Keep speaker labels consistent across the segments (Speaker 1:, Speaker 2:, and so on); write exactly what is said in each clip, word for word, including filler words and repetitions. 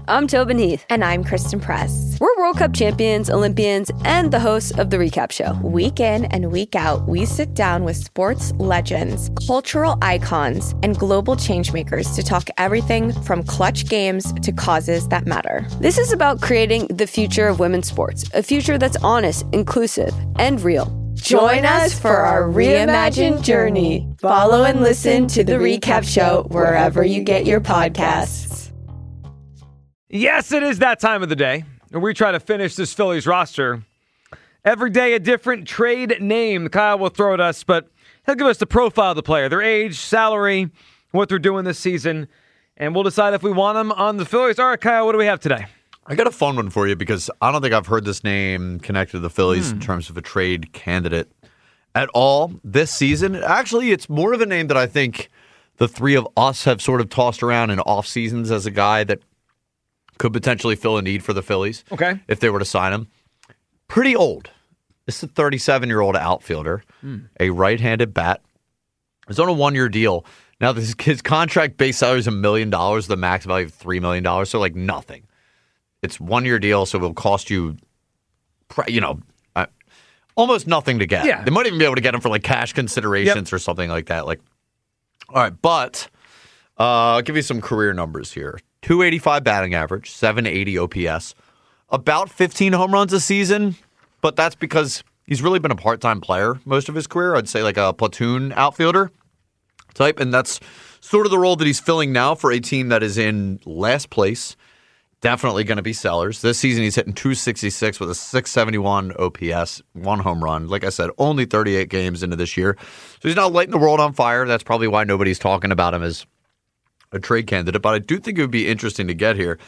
Speaker 1: I'm Tobin Heath.
Speaker 2: And I'm Kristen Press.
Speaker 1: We're World Cup champions, Olympians, and the hosts of The Recap Show.
Speaker 2: Week in and week out, we sit down with sports legends, cultural icons, and global changemakers to talk everything from clutch games to causes that matter.
Speaker 1: This is about creating the future of women's sports, a future that's honest, inclusive, and real.
Speaker 2: Join us for our reimagined journey. Follow and listen to The Recap Show wherever you get your podcasts.
Speaker 3: Yes, it is that time of the day. And we try to finish this Phillies roster. Every day a different trade name Kyle will throw at us, but he'll give us the profile of the player, their age, salary, what they're doing this season, and we'll decide if we want them on the Phillies. All right, Kyle, what do we have today?
Speaker 4: I got a fun one for you because I don't think I've heard this name connected to the Phillies
Speaker 3: hmm.
Speaker 4: in terms of a trade candidate at all this season. Actually, it's more of a name that I think the three of us have sort of tossed around in off seasons as a guy that could potentially fill a need for the Phillies.
Speaker 3: Okay.
Speaker 4: If they were to sign him. Pretty old. This is a thirty-seven-year-old outfielder, hmm. a right-handed bat. He's on a one-year deal. Now, this, his contract base salary is a million dollars, the max value of three million dollars, so like nothing. It's one-year deal, so it'll cost you, you know, uh, almost nothing to get.
Speaker 3: Yeah.
Speaker 4: They might even be able to get him for like cash considerations
Speaker 3: yep.
Speaker 4: or something like that. Like, all right, but uh, I'll give you some career numbers here. two eighty-five batting average, seven eighty O P S, about fifteen home runs a season, but that's because he's really been a part-time player most of his career. I'd say like a platoon outfielder type, and that's sort of the role that he's filling now for a team that is in last place. Definitely going to be sellers. This season, he's hitting two sixty-six with a six seventy-one O P S, one home run. Like I said, only thirty-eight games into this year. So he's not lighting the world on fire. That's probably why nobody's talking about him as a trade candidate. But I do think it would be interesting to get here.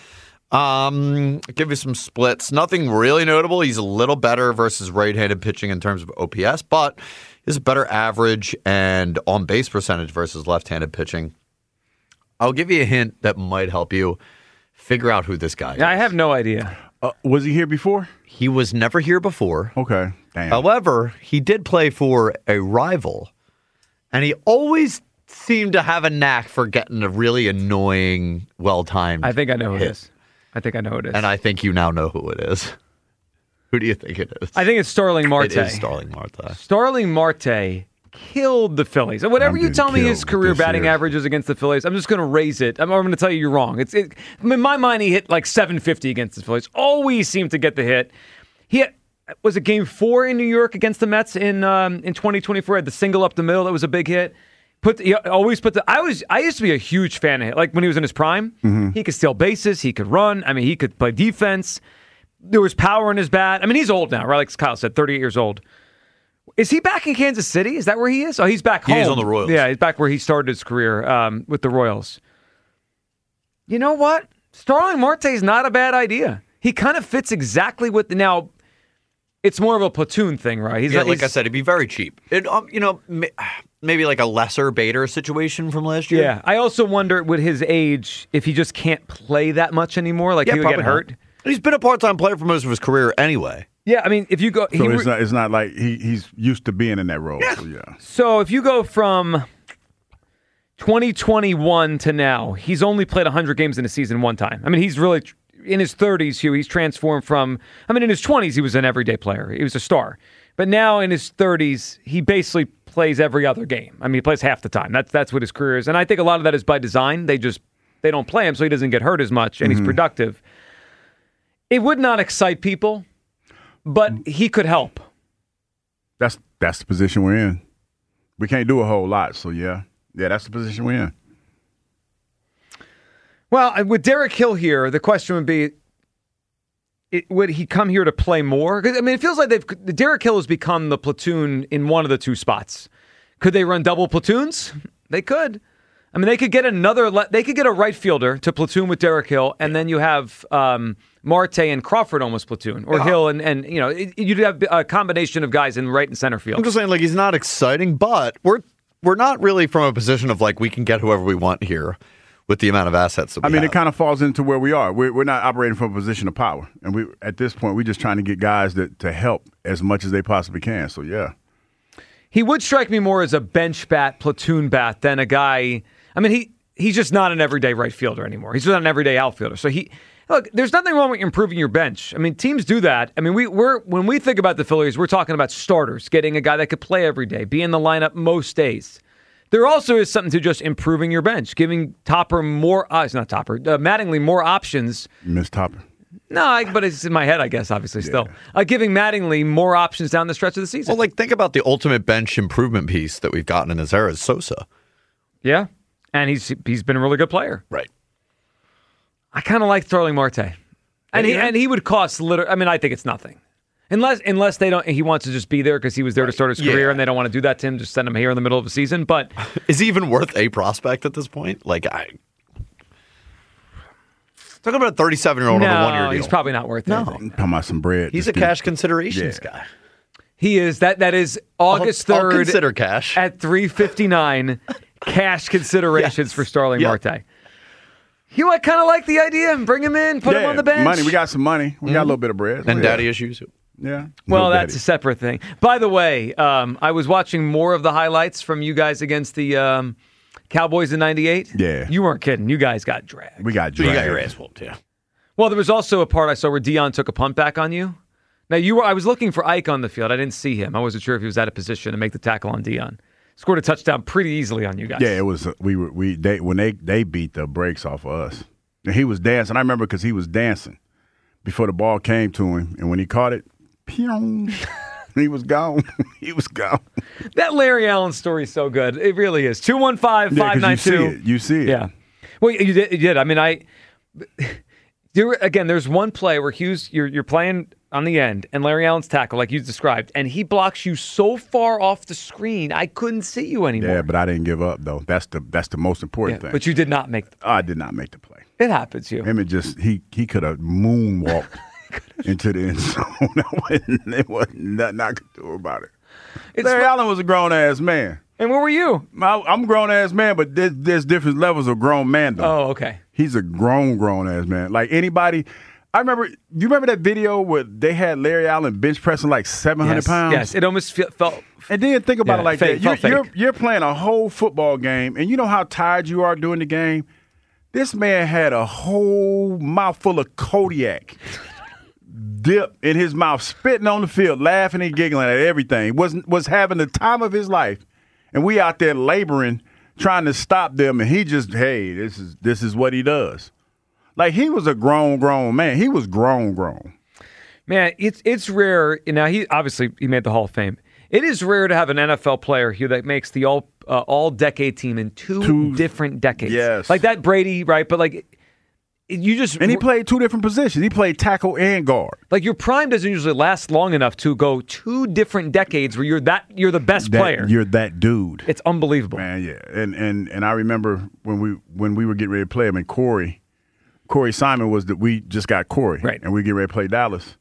Speaker 4: Um, I'll give you some splits. Nothing really notable. He's a little better versus right-handed pitching in terms of O P S, but he has a better average and on-base percentage versus left-handed pitching. I'll give you a hint that might help you figure out who this guy
Speaker 3: yeah,
Speaker 4: is.
Speaker 3: I have no idea.
Speaker 5: Uh, was he here before?
Speaker 4: He was never here before.
Speaker 5: Okay. Damn.
Speaker 4: However, he did play for a rival, and he always seemed to have a knack for getting a really annoying, well-timed
Speaker 3: I think I know who
Speaker 4: hit.
Speaker 3: it is. I think I know who it is.
Speaker 4: And I think you now know who it is. Who do you think it is?
Speaker 3: I think it's Starling Marte.
Speaker 4: It is Starling Marte.
Speaker 3: Starling Marte killed the Phillies. And whatever
Speaker 5: I'm
Speaker 3: you tell me
Speaker 5: getting
Speaker 3: his
Speaker 5: killed
Speaker 3: career
Speaker 5: with this
Speaker 3: batting
Speaker 5: year.
Speaker 3: average is against the Phillies, I'm just going to raise it. I'm, I'm going to tell you you're wrong. It's it, in my mind, he hit like seven fifty against the Phillies. Always seemed to get the hit. He had, was it game four in New York against the Mets in um, in twenty twenty-four? Had the single up the middle. That was a big hit. Put the, he always put the. I was I used to be a huge fan of him. Like when he was in his prime, mm-hmm. he could steal bases. He could run. I mean, he could play defense. There was power in his bat. I mean, he's old now, right? Like Kyle said, thirty-eight years old. Is he back in Kansas City? Is that where he is? Oh, he's back home.
Speaker 4: He's on the Royals.
Speaker 3: Yeah, he's back where he started his career um, with the Royals. You know what? Starling Marte is not a bad idea. He kind of fits exactly with the, now. It's more of a platoon thing, right? He's
Speaker 4: Yeah,
Speaker 3: not,
Speaker 4: like
Speaker 3: he's,
Speaker 4: I said, it'd be very cheap. It, um, you know, maybe like a lesser Bader situation from last year.
Speaker 3: Yeah, I also wonder with his age if he just can't play that much anymore. Like
Speaker 4: Yeah,
Speaker 3: he would
Speaker 4: probably
Speaker 3: get
Speaker 4: not.
Speaker 3: hurt.
Speaker 4: He's been a part-time player for most of his career anyway.
Speaker 3: Yeah, I mean, if you go,
Speaker 5: So
Speaker 3: he,
Speaker 5: it's not it's not like he, he's used to being in that role.
Speaker 4: Yeah.
Speaker 5: So, yeah.
Speaker 3: So if you go from twenty twenty-one to now, he's only played one hundred games in a season one time. I mean, he's really, in his thirties, Hugh, he's transformed from, I mean, in his twenties, he was an everyday player. He was a star. But now in his thirties, he basically plays every other game. I mean, he plays half the time. That's that's what his career is. And I think a lot of that is by design. They just, they don't play him so he doesn't get hurt as much, and mm-hmm. he's productive. It would not excite people, but he could help.
Speaker 5: That's that's the position we're in. We can't do a whole lot, so yeah. Yeah, that's the position we're in.
Speaker 3: Well, with Derek Hill here, the question would be, it, would he come here to play more? 'Cause, I mean, it feels like they've Derek Hill has become the platoon in one of the two spots. Could they run double platoons? They could. I mean, they could get another. They could get a right fielder to platoon with Derek Hill, and then you have um, Marte and Crawford almost platoon, or yeah. Hill and and you know it, you'd have a combination of guys in right and center field.
Speaker 4: I'm just saying, like he's not exciting, but we're we're not really from a position of like we can get whoever we want here with the amount of assets that we
Speaker 5: I mean,
Speaker 4: have.
Speaker 5: it kind of falls into where we are. We're, we're not operating from a position of power, and we at this point we're just trying to get guys that to help as much as they possibly can. So yeah,
Speaker 3: he would strike me more as a bench bat, platoon bat than a guy. I mean, he he's just not an everyday right fielder anymore. He's just not an everyday outfielder. So he, Look, there's nothing wrong with improving your bench. I mean, teams do that. I mean, we, we're when we think about the Phillies, we're talking about starters, getting a guy that could play every day, be in the lineup most days. There also is something to just improving your bench, giving Topper more, uh, it's not Topper, uh, Mattingly more options.
Speaker 5: Miss Topper.
Speaker 3: No, I, but it's in my head, I guess, obviously, still. Uh, giving Mattingly more options down the stretch of the season.
Speaker 4: Well, like, think about the ultimate bench improvement piece that we've gotten in his era is Sosa.
Speaker 3: Yeah, and he's he's been a really good player.
Speaker 4: Right.
Speaker 3: I kind of like Starling Marte. And he, and he would cost, literally, I mean, I think it's nothing. Unless unless they don't, he wants to just be there because he was there right. to start his career, yeah. and they don't want to do that to him. Just send him here in the middle of the season. But
Speaker 4: is he even worth a prospect at this point? Like I talking about a thirty-seven-year-old
Speaker 3: no,
Speaker 4: on a one-year deal.
Speaker 3: He's probably not worth
Speaker 4: no.
Speaker 3: anything.
Speaker 5: Talking about some bread.
Speaker 4: He's a
Speaker 5: be,
Speaker 4: cash considerations
Speaker 5: yeah.
Speaker 4: guy.
Speaker 3: He is. That that is August
Speaker 4: I'll,
Speaker 3: third.
Speaker 4: I'll consider cash
Speaker 3: at three fifty-nine. Cash considerations yes. for Starling yep. Marte. You I kind of like the idea. Bring him in. Put
Speaker 5: yeah,
Speaker 3: him on the bench.
Speaker 5: Money. We got some money. We mm-hmm. got a little bit of bread.
Speaker 4: And
Speaker 5: yeah.
Speaker 4: daddy issues.
Speaker 5: Yeah.
Speaker 3: Well,
Speaker 5: no
Speaker 3: that's
Speaker 5: daddy.
Speaker 3: a separate thing. By the way, um, I was watching more of the highlights from you guys against the um, Cowboys in ninety-eight.
Speaker 5: Yeah.
Speaker 3: You weren't kidding. You guys got dragged.
Speaker 5: We got dragged.
Speaker 4: You got your ass whooped, yeah.
Speaker 3: Well, there was also a part I saw where Dion took a punt back on you. Now, you were. I was looking for Ike on the field. I didn't see him. I wasn't sure if he was out of position to make the tackle on Dion. Scored a touchdown pretty easily on you guys.
Speaker 5: Yeah, it was. We were. We they when they they beat the brakes off of us. And he was dancing. I remember because he was dancing before the ball came to him, and when he caught it, pew, he was gone. he was gone.
Speaker 3: That Larry Allen story is so good. It really is. two one five, five nine two.
Speaker 5: Yeah, you see it. You see it.
Speaker 3: Yeah. Well, you did. You did. I mean, I. There, again, there's one play where Hughes, you're you're playing on the end, and Larry Allen's tackle, like you described, and he blocks you so far off the screen, I couldn't see you anymore.
Speaker 5: Yeah, but I didn't give up though. That's the that's the most important
Speaker 3: yeah,
Speaker 5: thing.
Speaker 3: But you did not make. The
Speaker 5: oh, I did not make the play.
Speaker 3: It happens, you.
Speaker 5: Him, it just he he could have moonwalked into the end zone. It wasn't nothing I could do about it. It's Larry Allen was a grown ass man.
Speaker 3: And where were you?
Speaker 5: I, I'm a grown ass man, but there's, there's different levels of grown man though.
Speaker 3: Oh, okay.
Speaker 5: He's a grown grown ass man. Like anybody. I remember, you remember that video where they had Larry Allen bench pressing like seven hundred
Speaker 3: yes,
Speaker 5: pounds?
Speaker 3: Yes, it almost felt. felt
Speaker 5: and then think about
Speaker 3: yeah,
Speaker 5: it like
Speaker 3: fake,
Speaker 5: that. You're,
Speaker 3: you're,
Speaker 5: you're playing a whole football game, and you know how tired you are during the game? This man had a whole mouthful of Kodiak dip in his mouth, spitting on the field, laughing and giggling at everything. Was, was having the time of his life. And we out there laboring, trying to stop them, and he just, hey, this is this is what he does. Like, he was a grown, grown man. He was grown, grown.
Speaker 3: Man, it's it's rare. Now, he obviously he made the Hall of Fame. It is rare to have an N F L player here that makes the all uh, all decade team in two, two different decades.
Speaker 5: Yes,
Speaker 3: like that Brady, right? But like you just
Speaker 5: and he played two different positions. He played tackle and guard.
Speaker 3: Like your prime doesn't usually last long enough to go two different decades where you're that you're the best
Speaker 5: that,
Speaker 3: player.
Speaker 5: You're that dude.
Speaker 3: It's unbelievable,
Speaker 5: man. Yeah, and and and I remember when we when we were getting ready to play him, and Corey. Corey Simon was that we just got Corey,
Speaker 3: right.
Speaker 5: and we get ready to play Dallas.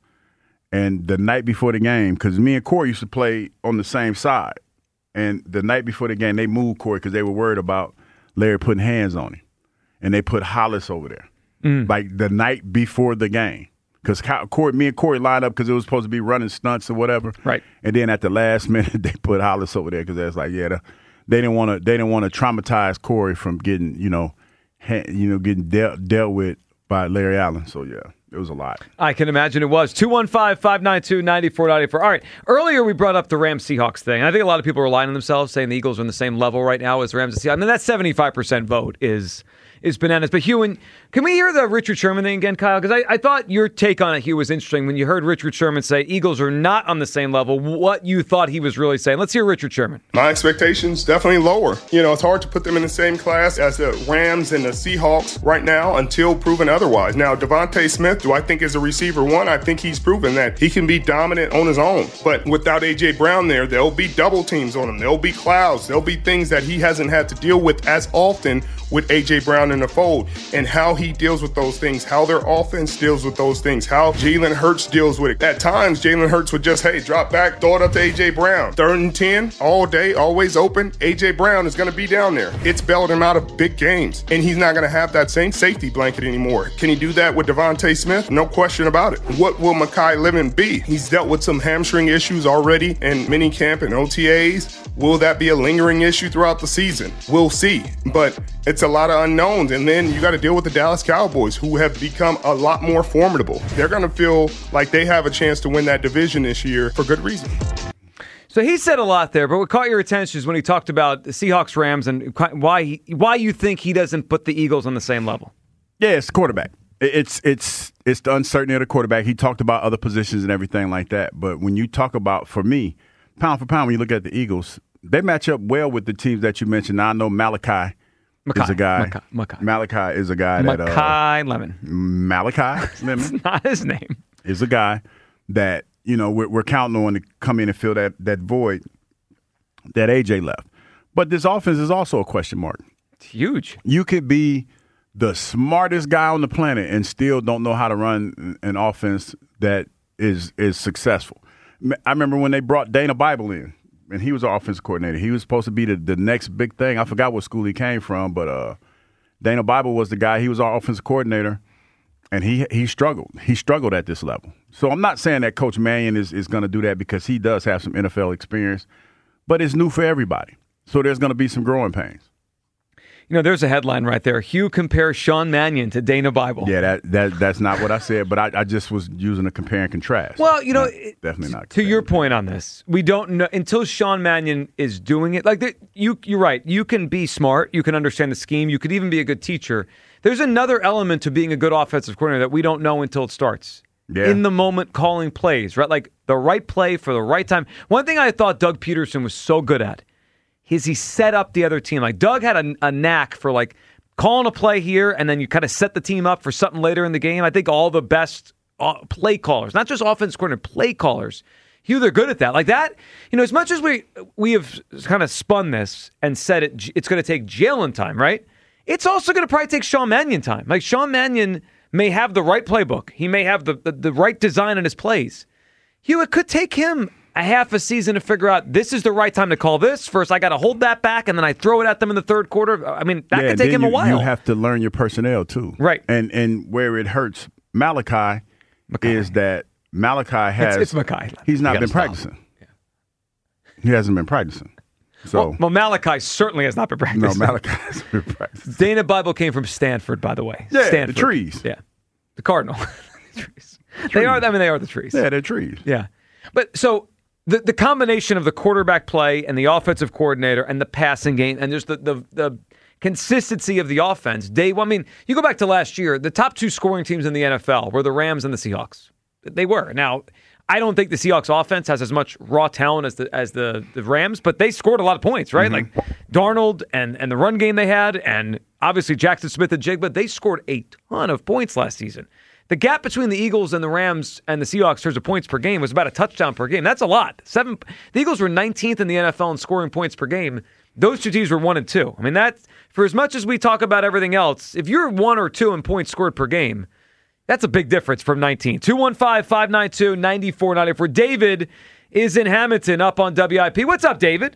Speaker 5: And the night before the game, because me and Corey used to play on the same side, and the night before the game, they moved Corey because they were worried about Larry putting hands on him, and they put Hollis over there, mm. like the night before the game, because Corey, me and Corey lined up because it was supposed to be running stunts or whatever,
Speaker 3: right?
Speaker 5: And then at the last minute, they put Hollis over there because they was like, yeah, the, they didn't want to, they didn't want to traumatize Corey from getting, you know. you know, getting dealt dealt with by Larry Allen. So, yeah, it was a lot.
Speaker 3: I can imagine it was. two one five, five nine two, nine four nine four. All right, earlier we brought up the Rams-Seahawks thing. I think a lot of people are lying to themselves, saying the Eagles are on the same level right now as the Rams and Seahawks. I mean, that seventy-five percent vote is is bananas. But, Hugh, can we hear the Richard Sherman thing again, Kyle? Because I, I thought your take on it, Hugh, was interesting when you heard Richard Sherman say Eagles are not on the same level, what you thought he was really saying. Let's hear Richard Sherman.
Speaker 6: My expectations definitely lower. You know, it's hard to put them in the same class as the Rams and the Seahawks right now until proven otherwise. Now, Devontae Smith, do I think is a receiver one? I think he's proven that he can be dominant on his own. But without A J. Brown there, there'll be double teams on him. There'll be clouds. There'll be things that he hasn't had to deal with as often with A J. Brown in the fold, and how he deals with those things, how their offense deals with those things, how Jalen Hurts deals with it. At times, Jalen Hurts would just, hey, drop back, throw it up to A J. Brown. Third and ten, all day, always open. A J. Brown is going to be down there. It's bailed him out of big games, and he's not going to have that same safety blanket anymore. Can he do that with Devontae Smith? No question about it. What will Mekhi Livin be? He's dealt with some hamstring issues already in minicamp and O T As. Will that be a lingering issue throughout the season? We'll see. But it's a lot of unknowns. And then you got to deal with the Dallas Cowboys, who have become a lot more formidable. They're going to feel like they have a chance to win that division this year for good reason.
Speaker 3: So he said a lot there, but what caught your attention is when he talked about the Seahawks, Rams, and why he, why you think he doesn't put the Eagles on the same level.
Speaker 5: Yeah, it's the quarterback. It's it's it's the uncertainty of the quarterback. He talked about other positions and everything like that. But when you talk about, for me, pound for pound, when you look at the Eagles, they match up well with the teams that you mentioned. Now, I know Malachi
Speaker 3: Mackay,
Speaker 5: is a guy.
Speaker 3: Mackay, Mackay.
Speaker 5: Malachi is a guy that
Speaker 3: Mackay
Speaker 5: uh,
Speaker 3: Lemon.
Speaker 5: Malachi Lemon.
Speaker 3: It's not his name.
Speaker 5: Is a guy that you know we're, we're counting on to come in and fill that that void that A J left. But this offense is also a question mark.
Speaker 3: It's huge.
Speaker 5: You could be the smartest guy on the planet and still don't know how to run an offense that is is successful. I remember when they brought Dana Bible in, and he was our offensive coordinator. He was supposed to be the, the next big thing. I forgot what school he came from, but uh, Dana Bible was the guy. He was our offensive coordinator, and he he struggled. He struggled at this level. So I'm not saying that Coach Mannion is, is going to do that because he does have some N F L experience, but it's new for everybody. So there's going to be some growing pains.
Speaker 3: You know, there's a headline right there. Hugh compares Sean Mannion to Dana Bible.
Speaker 5: Yeah, that, that that's not what I said, but I, I just was using a compare and contrast.
Speaker 3: Well, you know,
Speaker 5: not, definitely not.
Speaker 3: To your point on this, we don't know until Sean Mannion is doing it. Like you, you're right. You can be smart. You can understand the scheme. You could even be a good teacher. There's another element to being a good offensive coordinator that we don't know until it starts. Yeah. In the moment, calling plays, right? Like the right play for the right time. One thing I thought Doug Peterson was so good at is he set up the other team. Like Doug had a, a knack for like calling a play here, and then you kind of set the team up for something later in the game. I think all the best uh, play callers, not just offense coordinator, play callers, Hugh, they're good at that. Like that, you know, as much as we we have kind of spun this and said it, it's going to take Jalen time, right? It's also going to probably take Sean Mannion time. Like Sean Mannion may have the right playbook. He may have the, the, the right design in his plays. Hugh, it could take him a half a season to figure out this is the right time to call this. First, I got to hold that back, and then I throw it at them in the third quarter. I mean, that
Speaker 5: yeah,
Speaker 3: could take him
Speaker 5: you,
Speaker 3: a while.
Speaker 5: You have to learn your personnel, too.
Speaker 3: Right.
Speaker 5: And and where it hurts Malachi
Speaker 3: Mackay.
Speaker 5: is that Malachi has...
Speaker 3: It's, it's Mackay.
Speaker 5: He's not been
Speaker 4: stop.
Speaker 5: practicing. Yeah. He hasn't been practicing. So
Speaker 3: Well, well, Malachi certainly has not been practicing.
Speaker 5: No, Malachi hasn't been practicing.
Speaker 3: Dana Bible came from Stanford, by the way.
Speaker 5: Yeah,
Speaker 3: Stanford.
Speaker 5: the trees.
Speaker 3: Yeah. The Cardinal. the trees. They are, I mean, they are the trees.
Speaker 5: Yeah, they're trees.
Speaker 3: Yeah. But so... The the combination of the quarterback play and the offensive coordinator and the passing game and just the, the, the consistency of the offense. Day one, I mean, you go back to last year, the top two scoring teams in the N F L were the Rams and the Seahawks. They were. Now, I don't think the Seahawks offense has as much raw talent as the as the, the Rams, but they scored a lot of points, right? Mm-hmm. Like Darnold and, and the run game they had, and obviously Jackson Smith and Jigba, they scored a ton of points last season. The gap between the Eagles and the Rams and the Seahawks in terms of points per game was about a touchdown per game. That's a lot. Seven. The Eagles were nineteenth in the N F L in scoring points per game. Those two teams were one and two. I mean, that for as much as we talk about everything else, if you're one or two in points scored per game, that's a big difference from nineteen. two one five, five nine two, nine four nine four. David is in Hamilton up on W I P. What's up, David?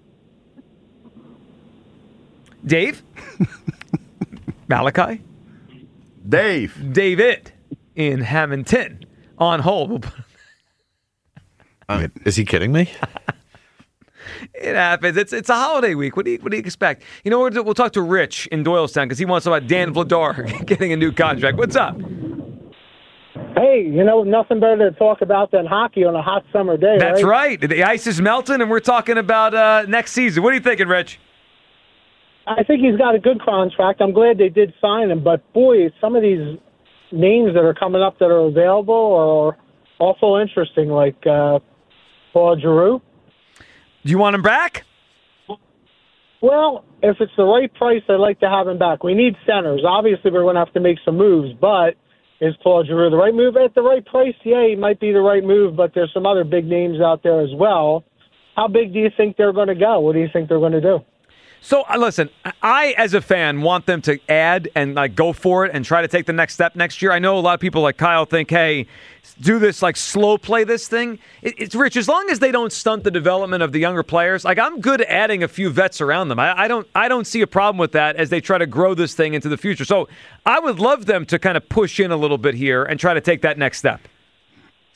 Speaker 3: Dave? Malachi?
Speaker 5: Dave.
Speaker 3: David in Hamilton on hold.
Speaker 4: Uh, is he kidding me?
Speaker 3: It happens. It's it's a holiday week. What do you what do you expect? You know, we'll, we'll talk to Rich in Doylestown because he wants to know about Dan Vladar getting a new contract. What's up?
Speaker 7: Hey, you know, nothing better to talk about than hockey on a hot summer day.
Speaker 3: That's
Speaker 7: right.
Speaker 3: right. The ice is melting, and we're talking about uh, next season. What are you thinking, Rich?
Speaker 7: I think he's got a good contract. I'm glad they did sign him, but boy, some of these names that are coming up that are available are awful interesting, like uh, Paul Giroux.
Speaker 3: Do you want him back?
Speaker 7: Well, if it's the right price, I'd like to have him back. We need centers. Obviously, we're going to have to make some moves, but is Paul Giroux the right move at the right price? Yeah, he might be the right move, but there's some other big names out there as well. How big do you think they're going to go? What do you think they're going to do?
Speaker 3: So, uh, listen, I, as a fan, want them to add and like go for it and try to take the next step next year. I know a lot of people like Kyle think, hey, do this, like slow play this thing. It, it's Rich, as long as they don't stunt the development of the younger players, like I'm good at adding a few vets around them. I, I don't I don't see a problem with that as they try to grow this thing into the future. So I would love them to kind of push in a little bit here and try to take that next step.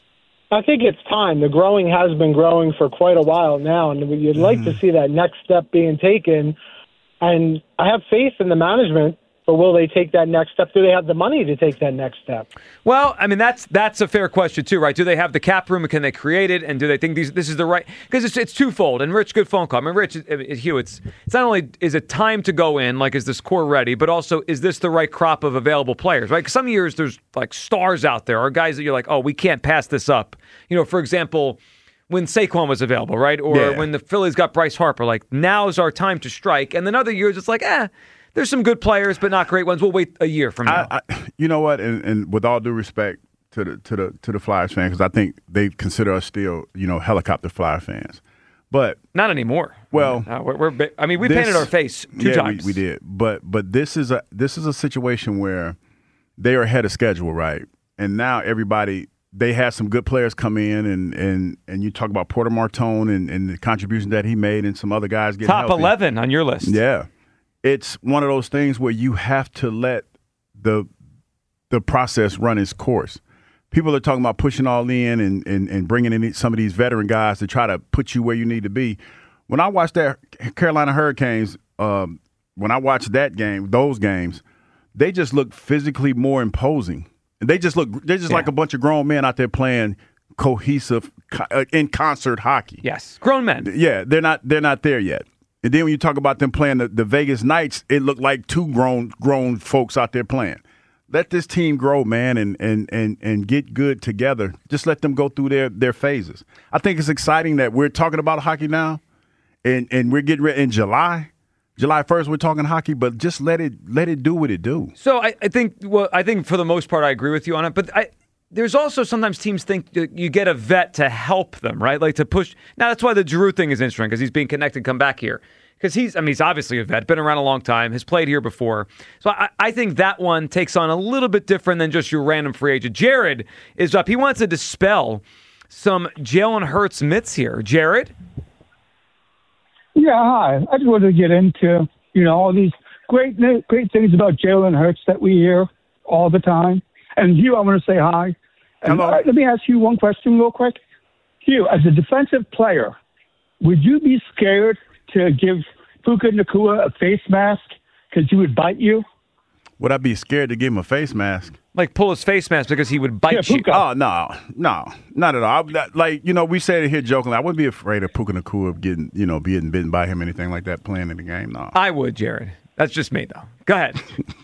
Speaker 7: I think it's time. The growing has been growing for quite a while now, and you'd like mm. to see that next step being taken. And I have faith in the management, but will they take that next step? Do they have the money to take that next step?
Speaker 3: Well, I mean, that's that's a fair question, too, right? Do they have the cap room and can they create it? And do they think these, this is the right – because it's, it's twofold. And, Rich, good phone call. I mean, Rich, it, it, Hugh, it's, it's not only is it time to go in, like is this core ready, but also is this the right crop of available players, right? 'Cause some years there's like stars out there or guys that you're like, oh, we can't pass this up. You know, for example – when Saquon was available, right? Or
Speaker 5: yeah.
Speaker 3: when the Phillies got Bryce Harper, like now's our time to strike. And then other years it's like, eh, there's some good players, but not great ones. We'll wait a year from now.
Speaker 5: I, I, you know what? And, and with all due respect to the to the to the Flyers fans, because I think they consider us still, you know, helicopter Flyer fans, but
Speaker 3: not anymore.
Speaker 5: Well,
Speaker 3: uh, we're, we're I mean, we
Speaker 5: this,
Speaker 3: painted our face two
Speaker 5: yeah,
Speaker 3: times.
Speaker 5: We, we did, but but this is a this is a situation where they are ahead of schedule, right? And now everybody. They had some good players come in, and and, and you talk about Porter Martone and, and the contribution that he made, and some other guys getting
Speaker 3: top
Speaker 5: healthy.
Speaker 3: eleven on your list.
Speaker 5: Yeah, it's one of those things where you have to let the the process run its course. People are talking about pushing all in and, and, and bringing in some of these veteran guys to try to put you where you need to be. When I watched that Carolina Hurricanes, um, when I watched that game, those games, they just looked physically more imposing. They just look. They're just yeah. like a bunch of grown men out there playing cohesive, uh, in concert hockey.
Speaker 3: Yes, grown men.
Speaker 5: Yeah, they're not. They're not there yet. And then when you talk about them playing the, the Vegas Knights, it looked like two grown grown folks out there playing. Let this team grow, man, and and and and get good together. Just let them go through their their phases. I think it's exciting that we're talking about hockey now, and and we're getting ready in July. July first, we're talking hockey, but just let it let it do what it do.
Speaker 3: So I, I think well, I think for the most part, I agree with you on it. But I, there's also sometimes teams think you get a vet to help them, right? Like to push. Now that's why the Giroux thing is interesting because he's being connected, come back here because he's I mean he's obviously a vet, been around a long time, has played here before. So I, I think that one takes on a little bit different than just your random free agent. Jared is up. He wants to dispel some Jalen Hurts myths here. Jared.
Speaker 8: Yeah, hi. I just wanted to get into, you know, all these great great things about Jalen Hurts that we hear all the time. And Hugh, I want to say hi. And
Speaker 5: Hello.
Speaker 8: All right, let me ask you one question real quick. Hugh, as a defensive player, would you be scared to give Puka Nacua a face mask because he would bite you?
Speaker 5: Would I be scared to give him a face mask?
Speaker 3: Like pull his face mask because he would bite
Speaker 8: yeah,
Speaker 3: you?
Speaker 8: Puka.
Speaker 5: Oh, no, no, not at all. I, like, you know, we say it here jokingly. I wouldn't be afraid of Puka Nacua of getting, you know, being bitten by him, anything like that, playing in the game. No.
Speaker 3: I would, Jared. That's just me, though. Go ahead.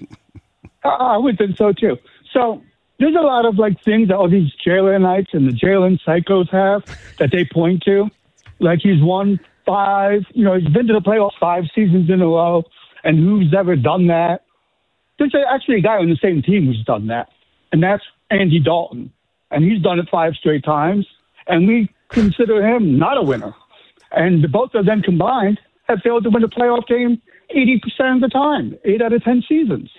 Speaker 8: I would think so, too. So there's a lot of, like, things that all these Jalenites and the Jalen psychos have that they point to. Like he's won five, you know, he's been to the playoffs five seasons in a row, and who's ever done that? There's actually a guy on the same team who's done that, and that's Andy Dalton. And he's done it five straight times, and we consider him not a winner. And the both of them combined have failed to win a playoff game eighty percent of the time, eight out of ten seasons.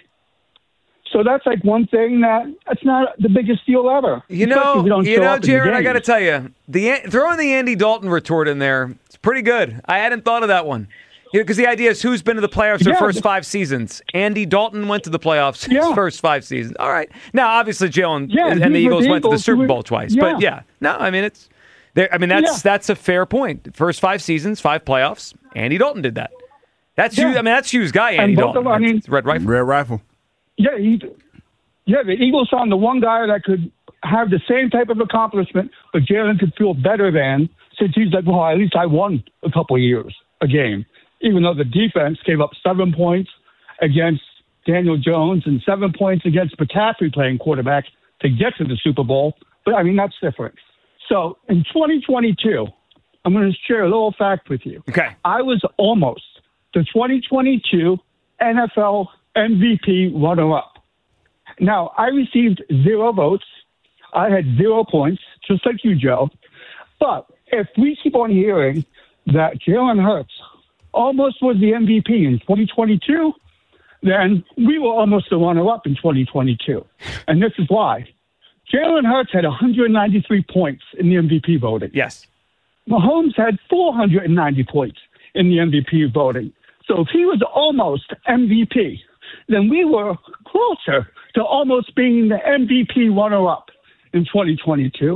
Speaker 8: So that's like one thing that that's not the biggest deal ever.
Speaker 3: You know, you know, Jared, I got to tell you, the throwing the Andy Dalton retort in there, it's pretty good. I hadn't thought of that one. Because the idea is who's been to the playoffs their yeah. first five seasons. Andy Dalton went to the playoffs his
Speaker 8: yeah.
Speaker 3: first five seasons. All right. Now, obviously, Jalen
Speaker 8: yeah,
Speaker 3: and the Eagles, the Eagles went to the Super Bowl twice.
Speaker 8: Yeah.
Speaker 3: But, yeah. No, I mean, it's. I mean, that's yeah. that's a fair point. First five seasons, five playoffs. Andy Dalton did that. That's yeah. Hugh, I mean, that's Hugh's guy, Andy Dalton. Them, I mean, Red Rifle.
Speaker 5: Red Rifle.
Speaker 8: Yeah, he, yeah, the Eagles found the one guy that could have the same type of accomplishment, but Jalen could feel better than, since he's like, well, at least I won a couple of years a game. Even though the defense gave up seven points against Daniel Jones and seven points against McCaffrey playing quarterback to get to the Super Bowl. But, I mean, that's different. So, in twenty twenty-two, I'm going to share a little fact with you.
Speaker 3: Okay.
Speaker 8: I was almost the twenty twenty-two N F L M V P runner-up. Now, I received zero votes. I had zero points, just like you, Joe. But if we keep on hearing that Jalen Hurts almost was the M V P in twenty twenty-two, then we were almost the runner-up in twenty twenty-two. And this is why. Jalen Hurts had one hundred ninety-three points in the M V P voting.
Speaker 3: Yes.
Speaker 8: Mahomes had four hundred ninety points in the M V P voting. So if he was almost M V P, then we were closer to almost being the M V P runner-up in twenty twenty-two.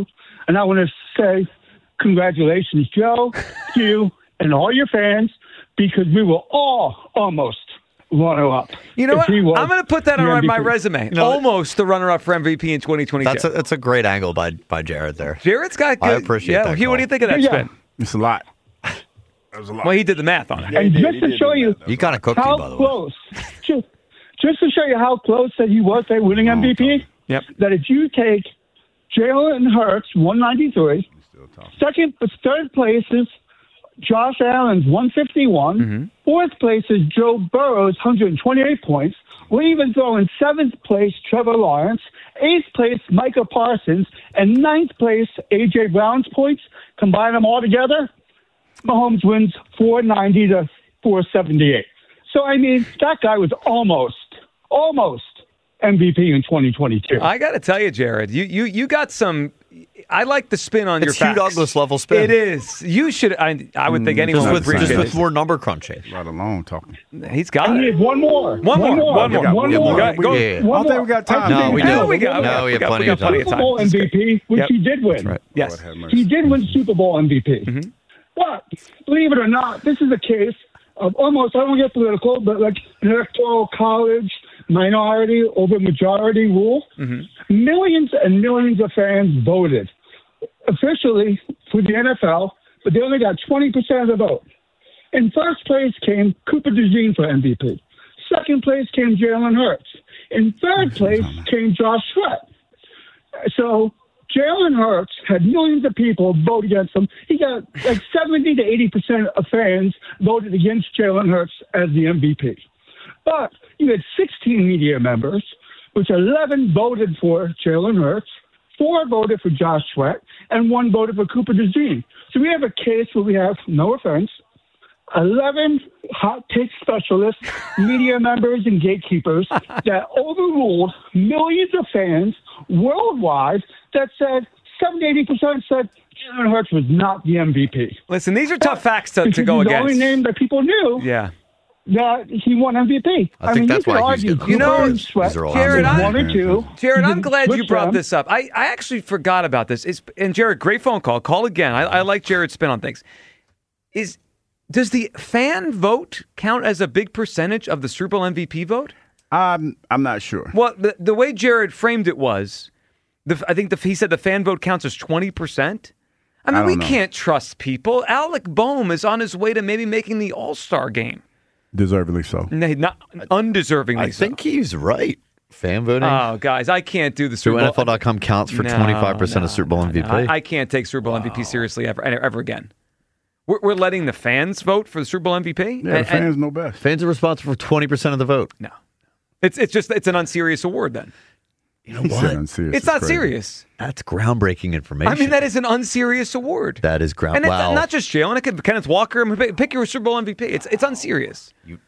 Speaker 8: And I want to say congratulations, Joe, to you, and all your fans, because we were all almost runner-up.
Speaker 3: You know
Speaker 8: if
Speaker 3: what?
Speaker 8: he was
Speaker 3: I'm going to put that
Speaker 8: the
Speaker 3: on my
Speaker 8: M V P.
Speaker 3: resume.
Speaker 4: know,
Speaker 3: Almost the runner-up for M V P in twenty twenty-two.
Speaker 4: That's a, that's a great angle by by Jared there.
Speaker 3: Jared's got good.
Speaker 4: I appreciate
Speaker 3: yeah,
Speaker 4: that
Speaker 3: Hugh, what
Speaker 4: call.
Speaker 3: do you think of that
Speaker 8: Yeah.
Speaker 3: spin?
Speaker 5: It's a lot. That was a lot.
Speaker 3: Well, he did the math on it.
Speaker 8: And
Speaker 5: he did,
Speaker 8: just
Speaker 5: he
Speaker 8: to
Speaker 5: did
Speaker 8: show
Speaker 5: do
Speaker 8: you
Speaker 5: that.
Speaker 4: You kind of cooked me,
Speaker 8: how
Speaker 4: by the way.
Speaker 8: close, just, just to show you how close that he was at winning M V P,
Speaker 3: Yep.
Speaker 8: that if you take Jalen Hurts, one ninety-three, second, third place is Josh Allen's one fifty-one,
Speaker 3: Mm-hmm.
Speaker 8: fourth place is Joe Burrow's one hundred twenty-eight points. We're even throwing seventh place Trevor Lawrence, eighth place Micah Parsons, and ninth place A J Brown's points. Combine them all together, Mahomes wins four ninety to four seventy-eight. So, I mean, that guy was almost, almost M V P in twenty twenty-two.
Speaker 3: I got to tell you, Jared, you you you got some. I like the spin on your
Speaker 4: It's Hugh
Speaker 3: facts.
Speaker 4: Douglas level spin.
Speaker 3: It is. You should. I, I would think anyone
Speaker 4: Just
Speaker 3: would
Speaker 4: with,
Speaker 3: appreciate
Speaker 4: just with
Speaker 3: it.
Speaker 4: more number crunching.
Speaker 5: Right alone talking.
Speaker 3: He's got
Speaker 8: I
Speaker 3: it.
Speaker 8: need one more.
Speaker 3: One more. One more.
Speaker 8: One
Speaker 5: Yeah,
Speaker 8: more.
Speaker 5: we got-
Speaker 3: Go-
Speaker 4: Yeah.
Speaker 8: One
Speaker 5: I don't think
Speaker 8: more.
Speaker 5: we got time.
Speaker 8: I
Speaker 4: No,
Speaker 8: think
Speaker 4: we
Speaker 8: have
Speaker 4: do.
Speaker 3: No, we got.
Speaker 4: No, we have
Speaker 3: got-
Speaker 4: plenty
Speaker 3: we
Speaker 4: of
Speaker 3: got plenty of
Speaker 8: Super
Speaker 3: time.
Speaker 8: Bowl M V P, which
Speaker 3: Yep.
Speaker 8: he did win.
Speaker 4: right.
Speaker 3: Yes.
Speaker 5: Lord have mercy.
Speaker 8: He did win Super Bowl M V P. But believe it or not, this is a case of almost, I don't get political, but like an electoral college minority over majority rule. Millions and millions of fans voted officially for the N F L, but they only got twenty percent of the vote. In first place came Cooper DeJean for M V P. Second place came Jalen Hurts. In third place came Josh Sweat. So Jalen Hurts had millions of people vote against him. He got like seventy to eighty percent of fans voted against Jalen Hurts as the M V P. But you had sixteen media members, which eleven voted for Jalen Hurts, four voted for Josh Sweat, and one voted for Cooper DeJean. So we have a case where we have, no offense, eleven hot take specialists, media members, and gatekeepers that overruled millions of fans worldwide that said seventy, eighty percent said Jalen Hurts was not the M V P.
Speaker 3: Listen, these are tough facts to, to
Speaker 8: Because
Speaker 3: go
Speaker 8: he's
Speaker 3: against.
Speaker 8: the only name that people knew
Speaker 3: Yeah.
Speaker 8: that he won M V P.
Speaker 4: I think
Speaker 8: mean,
Speaker 4: that's
Speaker 8: you could
Speaker 4: why he's
Speaker 8: argue
Speaker 4: good.
Speaker 8: Cooper
Speaker 3: You know,
Speaker 8: and Sweat
Speaker 4: these are all
Speaker 3: Jared,
Speaker 8: was
Speaker 3: I-
Speaker 8: one or two.
Speaker 3: Jared,
Speaker 8: You
Speaker 3: I'm
Speaker 8: can
Speaker 3: glad you
Speaker 8: switch
Speaker 3: brought
Speaker 8: them.
Speaker 3: this up. I, I actually forgot about this. It's, and Jared, great phone call. Call again. I, I like Jared's spin on things. Is does the fan vote count as a big percentage of the Super Bowl M V P vote?
Speaker 5: I'm I'm not sure.
Speaker 3: Well, the, the way Jared framed it was, the, I think the, he said the fan vote counts as twenty percent. I mean,
Speaker 5: I don't
Speaker 3: we
Speaker 5: know.
Speaker 3: can't trust people. Alec Boehm is on his way to maybe making the All-Star game.
Speaker 5: Deservedly so.
Speaker 3: No, not undeservingly
Speaker 4: I
Speaker 3: so.
Speaker 4: think he's right. Fan voting
Speaker 3: Oh, guys, I can't do the Super
Speaker 4: through
Speaker 3: Bowl.
Speaker 4: N F L dot com counts for
Speaker 3: No,
Speaker 4: twenty-five percent
Speaker 3: no,
Speaker 4: of Super Bowl
Speaker 3: no,
Speaker 4: M V P.
Speaker 3: no. I, I can't take Super Bowl M V P seriously ever, ever again. We're, we're letting the fans vote for the Super Bowl M V P?
Speaker 5: Yeah,
Speaker 3: And-
Speaker 5: the
Speaker 3: and-
Speaker 5: fans know best.
Speaker 4: Fans are responsible for twenty percent of the vote.
Speaker 3: no. It's it's just it's an unserious award then.
Speaker 4: You know
Speaker 5: He said
Speaker 4: what?
Speaker 5: unserious.
Speaker 3: It's not
Speaker 5: crazy.
Speaker 3: serious.
Speaker 4: That's groundbreaking information.
Speaker 3: I mean, that is an unserious award.
Speaker 4: that is ground.
Speaker 3: and it's
Speaker 4: wow.
Speaker 3: not just Jalen. It could be Kenneth Walker. I mean, pick, pick your Super Bowl M V P. It's it's unserious.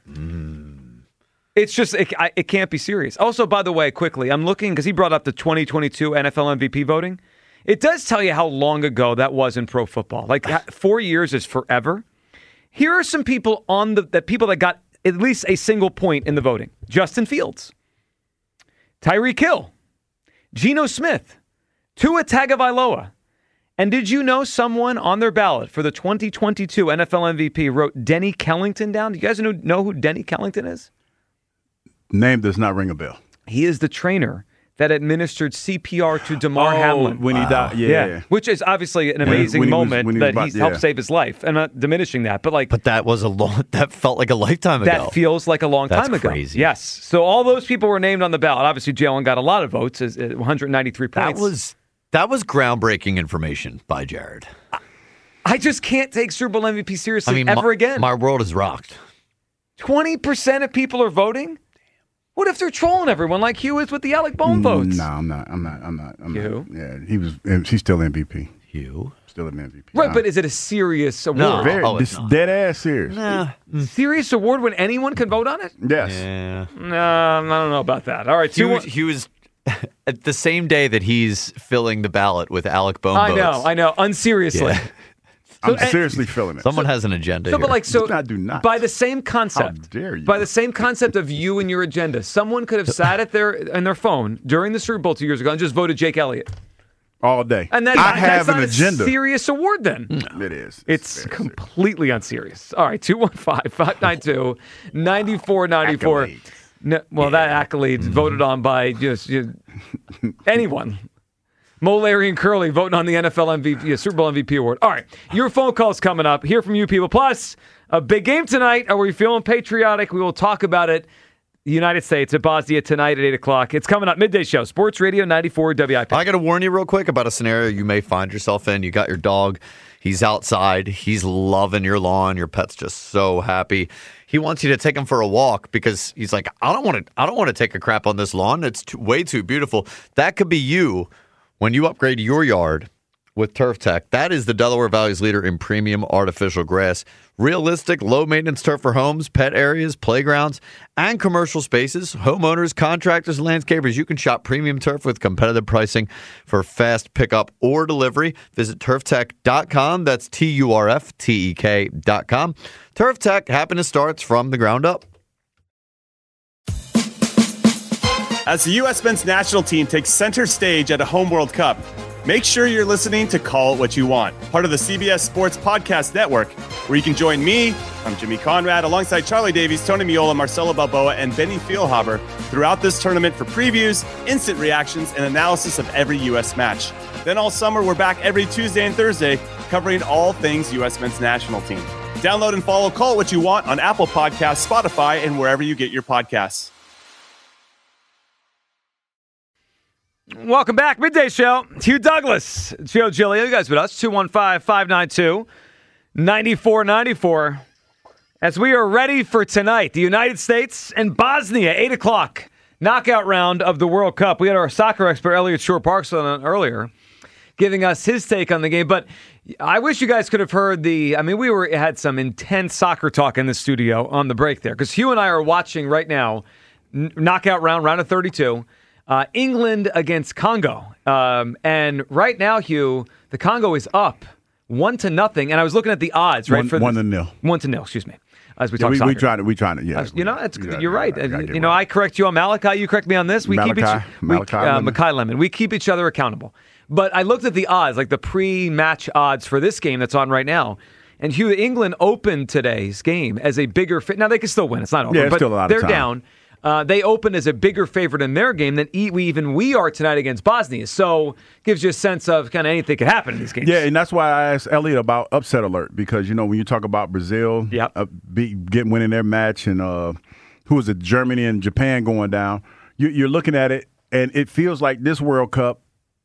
Speaker 3: It's just it, I, it can't be serious. Also, by the way, quickly, I'm looking because he brought up the twenty twenty-two N F L M V P voting. It does tell you how long ago that was in pro football. Like four years is forever. Here are some people on the that people that got at least a single point in the voting: Justin Fields, Tyreek Hill, Geno Smith, Tua Tagovailoa. And did you know someone on their ballot for the twenty twenty-two N F L M V P wrote Denny Kellington down? Do you guys know, know who Denny Kellington is?
Speaker 5: Name does not ring a bell.
Speaker 3: He is the trainer that administered C P R to DeMar
Speaker 5: Oh,
Speaker 3: Hamlin.
Speaker 5: when he died. Yeah.
Speaker 3: Which is obviously an
Speaker 5: When-
Speaker 3: amazing
Speaker 5: when he was-
Speaker 3: moment
Speaker 5: when he was
Speaker 3: that
Speaker 5: about-
Speaker 3: he's helped
Speaker 5: yeah.
Speaker 3: save his life. I'm not diminishing that, but like
Speaker 4: But that was a long. That felt like a lifetime ago.
Speaker 3: that feels like a long
Speaker 4: That's
Speaker 3: time ago.
Speaker 4: crazy.
Speaker 3: Yes. So all those people were named on the ballot. Obviously, Jalen got a lot of votes, as- at one hundred ninety-three
Speaker 4: that
Speaker 3: points.
Speaker 4: was that was groundbreaking information by Jared.
Speaker 3: I just can't take Super Bowl M V P seriously
Speaker 4: I mean,
Speaker 3: ever
Speaker 4: my,
Speaker 3: again.
Speaker 4: my world is rocked.
Speaker 3: twenty percent of people are voting? What if they're trolling everyone like Hugh is with the Alec Boehm votes?
Speaker 5: No, I'm not. I'm not. I'm not. I'm
Speaker 3: You?
Speaker 5: not. Yeah, he was. He's still M V P.
Speaker 4: You?
Speaker 5: Still an M V P.
Speaker 3: Right,
Speaker 5: Nah.
Speaker 3: but is it a serious award?
Speaker 4: No.
Speaker 5: Very,
Speaker 4: Oh, it's
Speaker 5: this
Speaker 4: not.
Speaker 5: dead ass serious.
Speaker 4: Nah.
Speaker 3: Serious award when anyone can vote on it?
Speaker 5: Yes.
Speaker 4: Yeah.
Speaker 3: No, I don't know about that. All right, two
Speaker 4: He
Speaker 3: one-
Speaker 4: was, he was at the same day that he's filling the ballot with Alec Boehm
Speaker 3: I
Speaker 4: votes.
Speaker 3: know, I know. Unseriously.
Speaker 4: Yeah.
Speaker 5: I'm
Speaker 3: and-
Speaker 5: seriously feeling it.
Speaker 4: Someone has an agenda
Speaker 3: So,
Speaker 4: here.
Speaker 3: but like, so
Speaker 5: Do not, do not.
Speaker 3: by the same concept,
Speaker 5: How dare you.
Speaker 3: by the same concept of you and your agenda, someone could have sat at their in their phone during the Super Bowl two years ago and just voted Jake Elliott.
Speaker 5: all day.
Speaker 3: And that,
Speaker 5: I
Speaker 3: that's
Speaker 5: have
Speaker 3: not
Speaker 5: an
Speaker 3: a
Speaker 5: agenda.
Speaker 3: serious award then.
Speaker 5: It is.
Speaker 3: It's
Speaker 5: very
Speaker 3: completely unserious. All right, two one five, five nine two, nine four nine four.
Speaker 5: Accolade.
Speaker 3: No, well, that accolade
Speaker 5: Mm-hmm.
Speaker 3: voted on by just, just anyone. Mo, Larry, and Curly voting on the N F L M V P, yeah, Super Bowl M V P award. All right, your phone call's coming up. Hear from you people. Plus, a big game tonight. Are we feeling patriotic? We will talk about it. The United States at Bosnia tonight at eight o'clock. It's coming up. Midday Show. Sports Radio ninety-four W I P.
Speaker 4: I got to warn you real quick about a scenario you may find yourself in. You got your dog. He's outside. He's loving your lawn. Your pet's just so happy. He wants you to take him for a walk because he's like, I don't want to. I don't want to take a crap on this lawn. It's too, way too beautiful. That could be you when you upgrade your yard with Turf Tech. That is the Delaware Valley's leader in premium artificial grass. Realistic, low-maintenance turf for homes, pet areas, playgrounds, and commercial spaces. Homeowners, contractors, and landscapers, you can shop premium turf with competitive pricing for fast pickup or delivery. Visit turf tech dot com. That's T U R F T E K dot com. Turf Tech, happiness starts from the ground up.
Speaker 9: As the U S men's national team takes center stage at a home World Cup, make sure you're listening to Call It What You Want, part of the C B S Sports Podcast Network, where you can join me, I'm Jimmy Conrad, alongside Charlie Davies, Tony Miola, Marcelo Balboa, and Benny Fieldhaber throughout this tournament for previews, instant reactions, and analysis of every U S match. Then all summer, we're back every Tuesday and Thursday, covering all things U S men's national team. Download and follow Call It What You Want on Apple Podcasts, Spotify, and wherever you get your podcasts.
Speaker 3: Welcome back. Midday Show. Hugh Douglas, Joe Giglio. You guys with us. two one five, five nine two, nine four nine four. As we are ready for tonight, the United States and Bosnia, eight o'clock, knockout round of the World Cup. We had our soccer expert, Elliot Shore-Parks, on earlier, giving us his take on the game. But I wish you guys could have heard the, I mean, we were had some intense soccer talk in the studio on the break there. Because Hugh and I are watching right now, n- knockout round, round of thirty-two. Uh, England against Congo. Um, and right now, Hugh, the Congo is up one to nothing. And I was looking at the odds, right?
Speaker 5: One,
Speaker 3: for
Speaker 5: one
Speaker 3: this,
Speaker 5: to nil.
Speaker 3: One to nil, excuse me. As we
Speaker 5: Yeah,
Speaker 3: talk
Speaker 5: we,
Speaker 3: soccer.
Speaker 5: we trying to, we trying to, yeah.
Speaker 3: Uh, you know, it's,
Speaker 5: Yeah,
Speaker 3: you're right.
Speaker 5: yeah,
Speaker 3: Uh,
Speaker 5: yeah,
Speaker 3: you
Speaker 5: get
Speaker 3: know,
Speaker 5: right.
Speaker 3: I correct you on Malachi. You correct me on this. We keep each,
Speaker 5: Malachi,
Speaker 3: we,
Speaker 5: Malachi
Speaker 3: uh,
Speaker 5: Lemon.
Speaker 3: Malachi Lemon. We keep each other accountable. But I looked at the odds, like the pre-match odds for this game that's on right now. And Hugh, England opened today's game as a bigger fit. Now they can still win. It's not over.
Speaker 5: Yeah, it's
Speaker 3: but
Speaker 5: still a lot of
Speaker 3: they're
Speaker 5: time.
Speaker 3: down. Uh, they opened as a bigger favorite in their game than e- we even we are tonight against Bosnia. So gives you a sense of kind of anything could happen in these games.
Speaker 5: Yeah, and that's why I asked Elliot about upset alert because you know when you talk about Brazil,
Speaker 3: Yep.
Speaker 5: uh, be, getting winning their match, and uh, who was it, Germany and Japan going down, you, you're looking at it, and it feels like this World Cup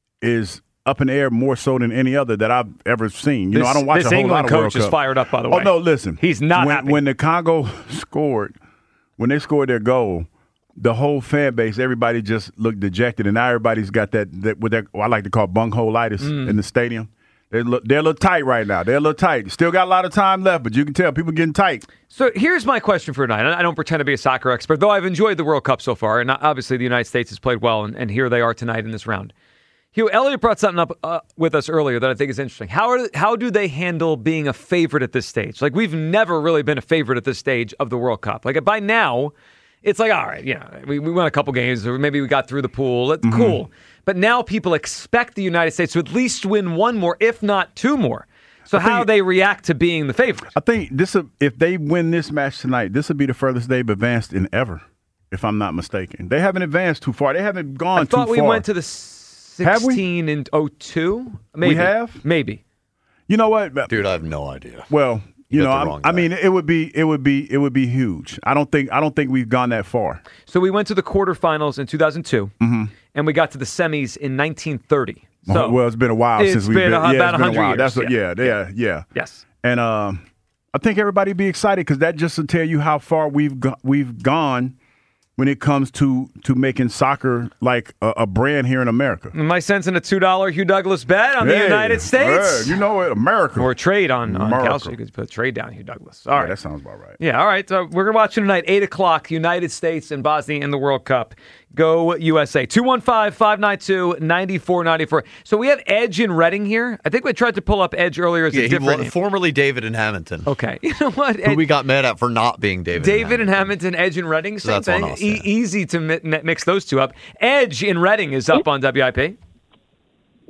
Speaker 5: is up in the air more so than any other that I've ever seen. You know,
Speaker 3: This-
Speaker 5: I don't watch
Speaker 3: this
Speaker 5: a whole
Speaker 3: England
Speaker 5: lot of
Speaker 3: coach
Speaker 5: World
Speaker 3: is
Speaker 5: Cup.
Speaker 3: fired up, by the way.
Speaker 5: Oh no, listen,
Speaker 3: He's not
Speaker 5: when,
Speaker 3: happy.
Speaker 5: when the Congo scored, when they scored their goal. The whole fan base, everybody just looked dejected, and now everybody's got that, that what that I like to call bunghole-itis
Speaker 3: Mm.
Speaker 5: in the stadium. They're, look, they're a little tight right now. They're a little tight. Still got a lot of time left, but you can tell people getting tight.
Speaker 3: So here's my question for tonight. I don't pretend to be a soccer expert, though I've enjoyed the World Cup so far, and obviously the United States has played well, and, and here they are tonight in this round. Hugh, Elliot brought something up uh, with us earlier that I think is interesting. How are, how do they handle being a favorite at this stage? Like, we've never really been a favorite at this stage of the World Cup. Like, by now, it's like, all right, yeah, we, we won a couple games, or maybe we got through the pool. That's
Speaker 5: Mm-hmm.
Speaker 3: cool. But now people expect the United States to at least win one more, if not two more. So how
Speaker 5: think-
Speaker 3: they react to being the favorite?
Speaker 5: I think this, if they win this match tonight, this will be the furthest they've advanced in ever, if I'm not mistaken. They haven't advanced too far. They haven't gone
Speaker 3: I thought
Speaker 5: too
Speaker 3: we
Speaker 5: far.
Speaker 3: went to the
Speaker 5: Have we?
Speaker 3: sixteen and oh two. Maybe.
Speaker 5: have?
Speaker 3: Maybe.
Speaker 5: You know what?
Speaker 4: Dude, I have no idea.
Speaker 5: Well, you,
Speaker 4: You
Speaker 5: know,
Speaker 4: got the
Speaker 5: I'm-
Speaker 4: wrong
Speaker 5: I
Speaker 4: guy.
Speaker 5: mean, it would be, it would be, it would be huge. I don't think, I don't think we've gone that far.
Speaker 3: So we went to the quarterfinals in two thousand two,
Speaker 5: Mm-hmm.
Speaker 3: and we got to the semis in nineteen thirty. So,
Speaker 5: well, it's been a while
Speaker 3: it's
Speaker 5: since we've
Speaker 3: been
Speaker 5: been.
Speaker 3: a-
Speaker 5: yeah,
Speaker 3: about
Speaker 5: it's been a
Speaker 3: one hundred
Speaker 5: while.
Speaker 3: years,
Speaker 5: That's what,
Speaker 3: yeah.
Speaker 5: yeah, yeah, yeah.
Speaker 3: yes.
Speaker 5: And um, I think everybody be excited because that just will tell you how far we've go- we've gone when it comes to to making soccer like a, a brand here in America.
Speaker 3: Am I sensing a two dollar Hugh Douglas bet on the
Speaker 5: Hey,
Speaker 3: United States?
Speaker 5: hey, you know what, America.
Speaker 3: Or a trade on, on
Speaker 5: America.
Speaker 3: Kelsey. You could put a trade down Hugh Douglas. All
Speaker 5: Yeah,
Speaker 3: right.
Speaker 5: that sounds about right.
Speaker 3: Yeah, all right. So we're going to watch it tonight, eight o'clock, United States and Bosnia in the World Cup. Go U S A. two one five, five nine two, nine four nine four. So we have Edge in Reading here. I think we tried to pull up Edge earlier as
Speaker 4: Yeah,
Speaker 3: a
Speaker 4: he
Speaker 3: different
Speaker 4: was
Speaker 3: name.
Speaker 4: formerly David in Hamilton.
Speaker 3: Okay. You know what?
Speaker 4: Who
Speaker 3: Ed-
Speaker 4: we got mad at for not being David.
Speaker 3: David
Speaker 4: in
Speaker 3: and Hamilton, Edge and Reading, same
Speaker 4: that's on
Speaker 3: thing.
Speaker 4: us,
Speaker 3: E-
Speaker 4: yeah.
Speaker 3: easy to mi- mi- mix those two up. Edge in Reading is up on W I P.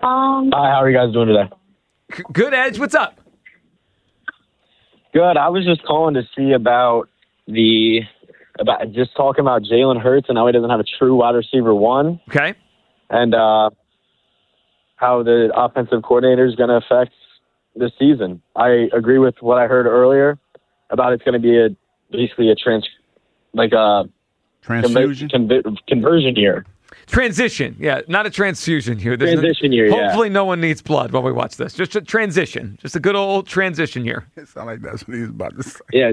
Speaker 10: Hi, how are you guys doing today?
Speaker 3: Good, Edge. What's up?
Speaker 10: Good. I was just calling to see about the about just talking about Jalen Hurts and how he doesn't have a true wide receiver one.
Speaker 3: Okay.
Speaker 10: And uh, how the offensive coordinator is going to affect the season. I agree with what I heard earlier about it's going to be a basically a trans like a
Speaker 5: transfusion
Speaker 10: conver- conver- conversion year.
Speaker 3: Transition, yeah, not a transfusion here. There's
Speaker 10: transition
Speaker 3: no,
Speaker 10: year,
Speaker 3: hopefully
Speaker 10: yeah.
Speaker 3: no one needs blood while we watch this. Just a transition, just a good old transition year.
Speaker 5: It sounds like that's what he was about to say.
Speaker 10: Yeah,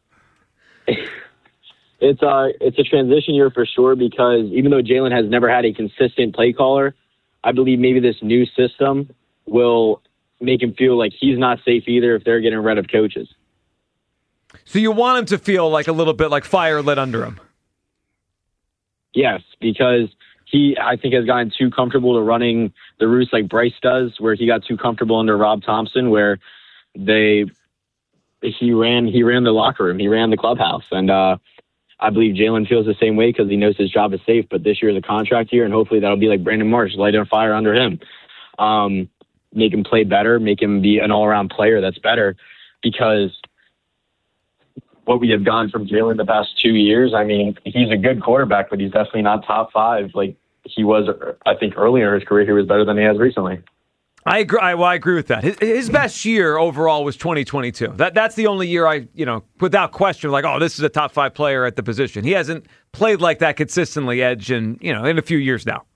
Speaker 10: it's uh it's a transition year for sure because even though Jalen has never had a consistent play caller, I believe maybe this new system will make him feel like he's not safe either if they're getting rid of coaches.
Speaker 3: So you want him to feel like a little bit like fire lit under him.
Speaker 10: Yes, because he, I think, has gotten too comfortable to running the roost like Bryce does, where he got too comfortable under Rob Thompson, where they he ran he ran the locker room, he ran the clubhouse, and uh, I believe Jalen feels the same way because he knows his job is safe. But this year is a contract year, and hopefully that'll be like Brandon Marsh, light on fire under him, um, make him play better, make him be an all around player that's better, because what we have gotten from Jalen the past two years, I mean, he's a good quarterback, but he's definitely not top five like he was, I think, earlier in his career. He was better than he has recently.
Speaker 3: I agree. I, well, I agree with that. His, his best year overall was twenty twenty-two. That that's the only year I, you know, without question, like, oh, this is a top five player at the position. He hasn't played like that consistently, Edge, in you know, in a few years now.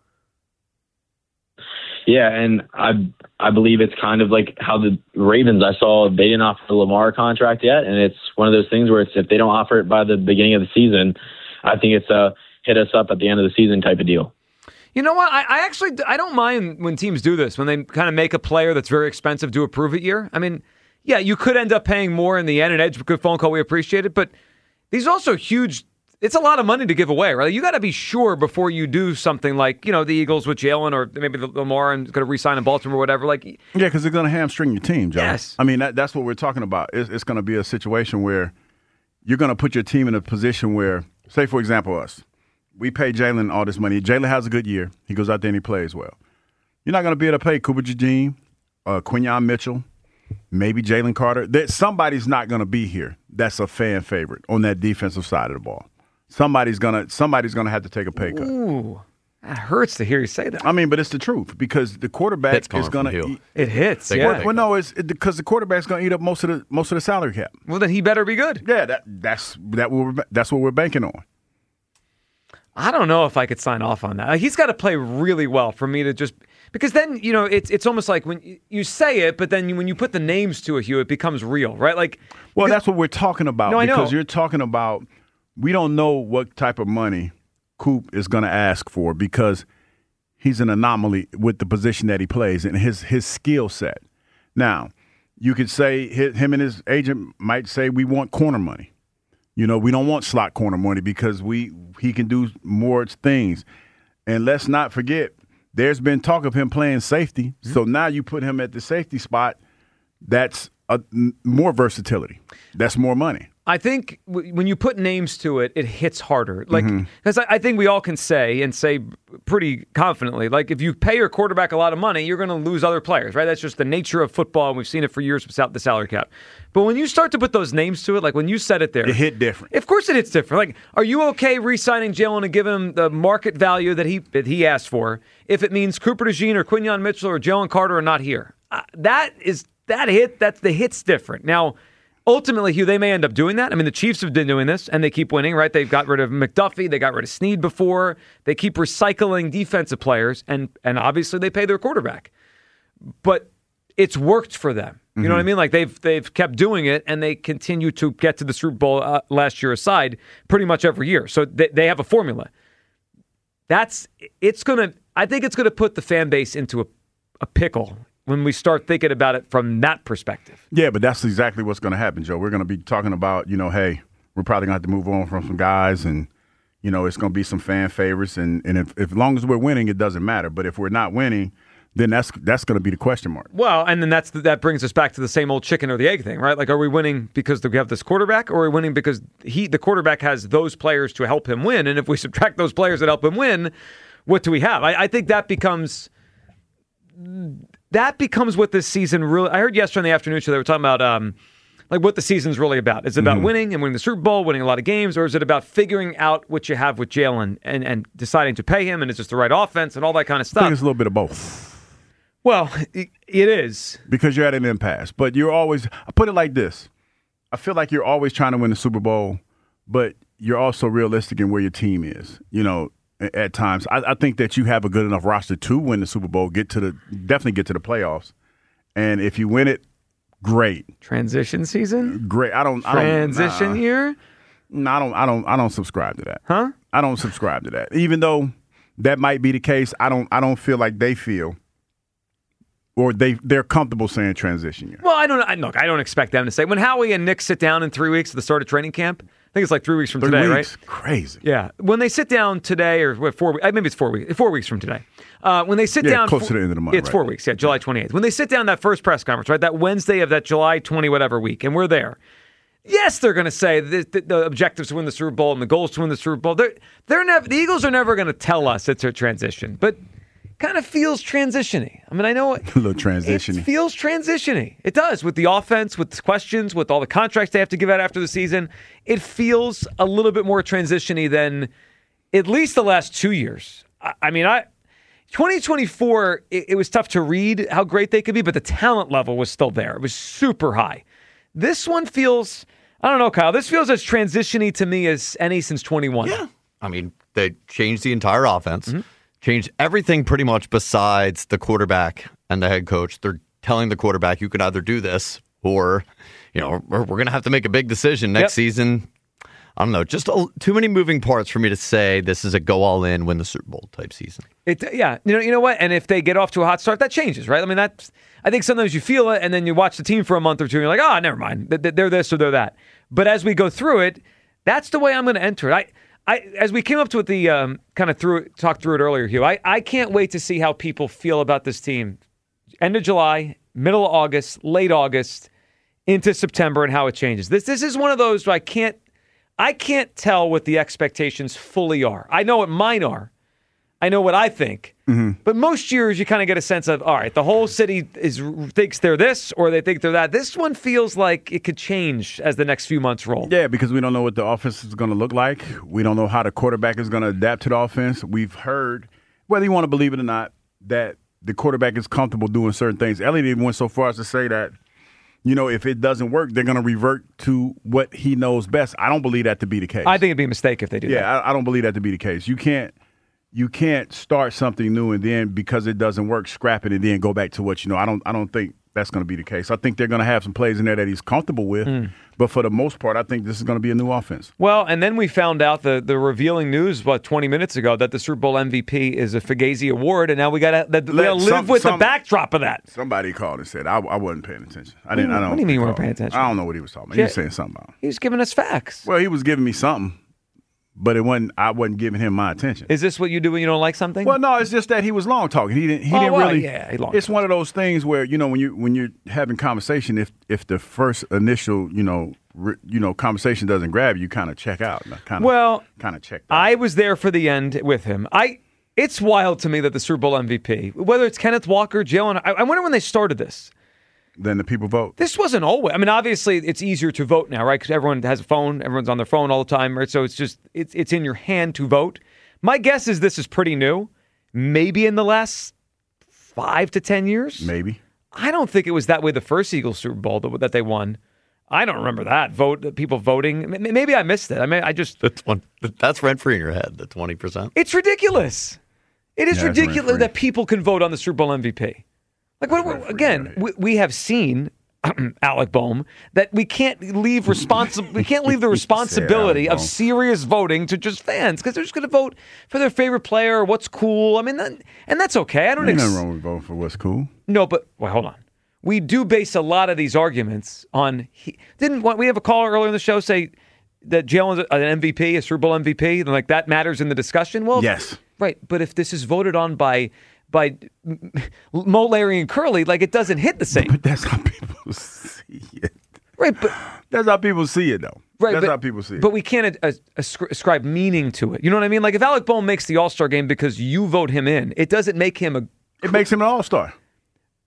Speaker 10: Yeah, and I I believe it's kind of like how the Ravens, I saw they didn't offer the Lamar contract yet, and it's one of those things where it's if they don't offer it by the beginning of the season, I think it's a hit us up at the end of the season type of deal.
Speaker 3: You know what? I, I actually I don't mind when teams do this, when they kind of make a player that's very expensive do a prove it year. I mean, yeah, you could end up paying more in the end, and Edge, good phone call, we appreciate it, but these are also huge. It's a lot of money to give away, right? You got to be sure before you do something like, you know, the Eagles with Jalen or maybe Lamar and going to re-sign in Baltimore or whatever. Like,
Speaker 5: yeah, because they're going to hamstring your team, Joe.
Speaker 3: Yes.
Speaker 5: I mean, that, that's what we're talking about. It's, it's going to be a situation where you're going to put your team in a position where, say, for example, us. We pay Jalen all this money. Jalen has a good year. He goes out there and he plays well. You're not going to be able to pay Cooper DeJean, uh, Quinyon Mitchell, maybe Jalen Carter. That somebody's not going to be here that's a fan favorite on that defensive side of the ball. Somebody's gonna somebody's gonna have to take a pay cut.
Speaker 3: Ooh, that hurts to hear you say that.
Speaker 5: I mean, but it's the truth because the quarterback
Speaker 4: Hits
Speaker 5: is gonna.
Speaker 4: Hill.
Speaker 5: Eat,
Speaker 3: it hits.
Speaker 4: They
Speaker 3: Yeah.
Speaker 4: work.
Speaker 5: well, no, it's because the quarterback's gonna eat up most of the most of the salary cap.
Speaker 3: Well, then he better be good.
Speaker 5: Yeah, that that's that we're, that's what we're banking on.
Speaker 3: I don't know if I could sign off on that. Like, he's got to play really well for me to just because then you know it's it's almost like when you say it, but then when you put the names to it, Hugh, it becomes real, right? Like,
Speaker 5: well,
Speaker 3: because,
Speaker 5: that's what we're talking about.
Speaker 3: No, I know.
Speaker 5: Because you're talking about we don't know what type of money Coop is going to ask for because he's an anomaly with the position that he plays and his his skill set. Now, you could say him and his agent might say we want corner money. You know, we don't want slot corner money because we he can do more things. And let's not forget, there's been talk of him playing safety. Mm-hmm. So now you put him at the safety spot. That's a, more versatility. That's more money.
Speaker 3: I think w- when you put names to it, it hits harder. Like, because mm-hmm. I, I think we all can say and say pretty confidently, like, if you pay your quarterback a lot of money, you're going to lose other players, right? That's just the nature of football, and we've seen it for years without the salary cap. But when you start to put those names to it, like when you said it there,
Speaker 5: it hit different.
Speaker 3: Of course, it hits different. Like, are you okay re-signing Jalen and giving him the market value that he that he asked for if it means Cooper DeJean or Quinyon Mitchell or Jalen Carter are not here? Uh, that is that hit. That's the hit's different now. Ultimately, Hugh, they may end up doing that. I mean, the Chiefs have been doing this, and they keep winning, right? They've got rid of McDuffie. They got rid of Snead before. They keep recycling defensive players, and and obviously they pay their quarterback. But it's worked for them. You mm-hmm. know what I mean? Like, they've they've kept doing it, and they continue to get to the Super Bowl uh, last year aside pretty much every year. So they, they have a formula. That's it's going to – I think it's going to put the fan base into a, a pickle when we start thinking about it from that perspective.
Speaker 5: Yeah, but that's exactly what's going to happen, Joe. We're going to be talking about, you know, hey, we're probably going to have to move on from some guys and, you know, it's going to be some fan favorites. And, and if, if as long as we're winning, it doesn't matter. But if we're not winning, then that's that's going to be the question mark.
Speaker 3: Well, and then that's the, that brings us back to the same old chicken or the egg thing, right? Like, are we winning because we have this quarterback, or are we winning because he the quarterback has those players to help him win? And if we subtract those players that help him win, what do we have? I, I think that becomes that becomes what this season really. I heard yesterday in the afternoon show they were talking about um, like what the season's really about. Is it about
Speaker 5: Mm-hmm.
Speaker 3: winning and winning the Super Bowl, winning a lot of games, or is it about figuring out what you have with Jalen and, and deciding to pay him, and is this the right offense and all that kind of
Speaker 5: I
Speaker 3: stuff?
Speaker 5: think it's a little bit of both.
Speaker 3: Well, it, it is.
Speaker 5: Because you're at an impasse. But you're always, I put it like this. I feel like you're always trying to win the Super Bowl, but you're also realistic in where your team is, you know, at, at times. I, I think that you have a good enough roster to win the Super Bowl, get to the, definitely get to the playoffs. And if you win it, great.
Speaker 3: Transition season?
Speaker 5: Great. I don't, I don't
Speaker 3: Transition
Speaker 5: nah.
Speaker 3: year?
Speaker 5: No, I don't, I don't, I don't subscribe to that.
Speaker 3: Huh?
Speaker 5: I don't subscribe to that. Even though that might be the case, I don't, I don't feel like they feel or they, they're comfortable saying transition year.
Speaker 3: Well, I don't I, look. I don't expect them to say when Howie and Nick sit down in three weeks at the start of training camp. I think it's like three weeks from
Speaker 5: Three
Speaker 3: today,
Speaker 5: weeks.
Speaker 3: right?
Speaker 5: Crazy.
Speaker 3: Yeah, when they sit down today, or what, four? Maybe it's four weeks. Four weeks from today. Uh, when they sit
Speaker 5: Yeah,
Speaker 3: down,
Speaker 5: close
Speaker 3: four,
Speaker 5: to the end of the month,
Speaker 3: yeah, it's
Speaker 5: right.
Speaker 3: four weeks. Yeah, July twenty eighth. When they sit down that first press conference, right, that Wednesday of that July twenty whatever week, and we're there. Yes, they're going to say the, the, the objectives to win the Super Bowl and the goals to win the Super Bowl. They're they're never. The Eagles are never going to tell us it's a transition, but kind of feels transition-y. I mean, I know it,
Speaker 5: A little transition.
Speaker 3: it feels transition-y. It does with the offense, with the questions, with all the contracts they have to give out after the season. It feels a little bit more transition-y than at least the last two years. I, I mean, I twenty twenty-four, it, it was tough to read how great they could be, but the talent level was still there. It was super high. This one feels, I don't know, Kyle, this feels as transition-y to me as any since twenty-one.
Speaker 4: Yeah. I mean, they changed the entire offense. Mm-hmm. Changed everything pretty much besides the quarterback and the head coach. They're telling the quarterback, you can either do this or, you know, we're, we're going to have to make a big decision next
Speaker 3: Yep.
Speaker 4: season. I don't know, just a, too many moving parts for me to say this is a go all in, win the Super Bowl type season.
Speaker 3: It, yeah, you know, you know what? And if they get off to a hot start, that changes, right? I mean, that's. I think sometimes you feel it, and then you watch the team for a month or two, and you're like, oh, never mind, they're this or they're that. But as we go through it, that's the way I'm going to enter it. I. I, as we came up to it, the um, kind of through it, talked through it earlier, Hugh. I, I can't wait to see how people feel about this team. End of July, middle of August, late August, into September, and how it changes. This this is one of those where I can't I can't tell what the expectations fully are. I know what mine are. I know what I think.
Speaker 5: Mm-hmm.
Speaker 3: But most years, you kind of get a sense of, all right, the whole city is thinks they're this or they think they're that. This one feels like it could change as the next few months roll.
Speaker 5: Yeah, because we don't know what the offense is going to look like. We don't know how the quarterback is going to adapt to the offense. We've heard, whether you want to believe it or not, that the quarterback is comfortable doing certain things. Elliott even went so far as to say that, you know, if it doesn't work, they're going to revert to what he knows best. I don't believe that to be the case.
Speaker 3: I think it'd be a mistake if they do
Speaker 5: yeah,
Speaker 3: that.
Speaker 5: I, I don't believe that to be the case. You can't. You can't start something new and then because it doesn't work, scrap it and then go back to what you know. I don't. I don't think that's going to be the case. I think they're going to have some plays in there that he's comfortable with, mm. but for the most part, I think this is going to be a new offense.
Speaker 3: Well, and then we found out the the revealing news about twenty minutes ago that the Super Bowl M V P is a Fugazi award, and now we got to live
Speaker 5: some,
Speaker 3: with
Speaker 5: some,
Speaker 3: the backdrop of that.
Speaker 5: Somebody called and said I, I wasn't paying attention. I didn't.
Speaker 3: What,
Speaker 5: I don't.
Speaker 3: What do you mean you weren't
Speaker 5: recall.
Speaker 3: paying attention?
Speaker 5: I don't know what he was talking about. He was saying something about.
Speaker 3: He was giving us facts.
Speaker 5: Well, he was giving me something. But it wasn't. I wasn't giving him my attention.
Speaker 3: Is this what you do when you don't like something?
Speaker 5: Well, no, it's just that he was long talking. He didn't. He
Speaker 3: oh,
Speaker 5: didn't
Speaker 3: well,
Speaker 5: really.
Speaker 3: Yeah, he long
Speaker 5: it's
Speaker 3: talking.
Speaker 5: one of those things where you know when you when you're having conversation, if if the first initial you know re, you know conversation doesn't grab you, you kind of check out. Kind of
Speaker 3: well,
Speaker 5: kind of check.
Speaker 3: I was there for the end with him. I. It's wild to me that the Super Bowl M V P, whether it's Kenneth Walker, Jalen. I, I wonder when they started this.
Speaker 5: Then the people vote.
Speaker 3: This wasn't always. I mean, obviously, it's easier to vote now, right? Because everyone has a phone. Everyone's on their phone all the time, right? So it's just it's it's in your hand to vote. My guess is this is pretty new. Maybe in the last five to ten years.
Speaker 5: Maybe.
Speaker 3: I don't think it was that way the first Eagles Super Bowl that, that they won. I don't remember that vote. People voting. Maybe I missed it. I mean, I just
Speaker 4: that's one. That's rent free in your head. The twenty percent.
Speaker 3: It's ridiculous. It is
Speaker 5: yeah,
Speaker 3: ridiculous that people can vote on the Super Bowl M V P. Like what, what, again, we, we have seen Alec Boehm that we can't leave responsi- we can't leave the responsibility of serious voting to just fans because they're just going to vote for their favorite player or what's cool. I mean, that, and that's okay. I don't.
Speaker 5: Ain't
Speaker 3: Ex-
Speaker 5: nothing wrong with voting for what's cool.
Speaker 3: No, but well, hold on. We do base a lot of these arguments on. He, didn't we have a caller earlier in the show say that Jalen's an M V P, a Super Bowl M V P, and like that matters in the discussion? Well,
Speaker 5: yes,
Speaker 3: right. But if this is voted on by by Mo, Larry, and Curly, like it doesn't hit the same.
Speaker 5: But that's how people see it.
Speaker 3: Right, but
Speaker 5: that's how people see it, though.
Speaker 3: Right,
Speaker 5: that's
Speaker 3: but,
Speaker 5: how people see it.
Speaker 3: But we can't uh, ascribe meaning to it. You know what I mean? Like if Alec Boehm makes the All-Star game because you vote him in, it doesn't make him a.
Speaker 5: It makes him an All-Star.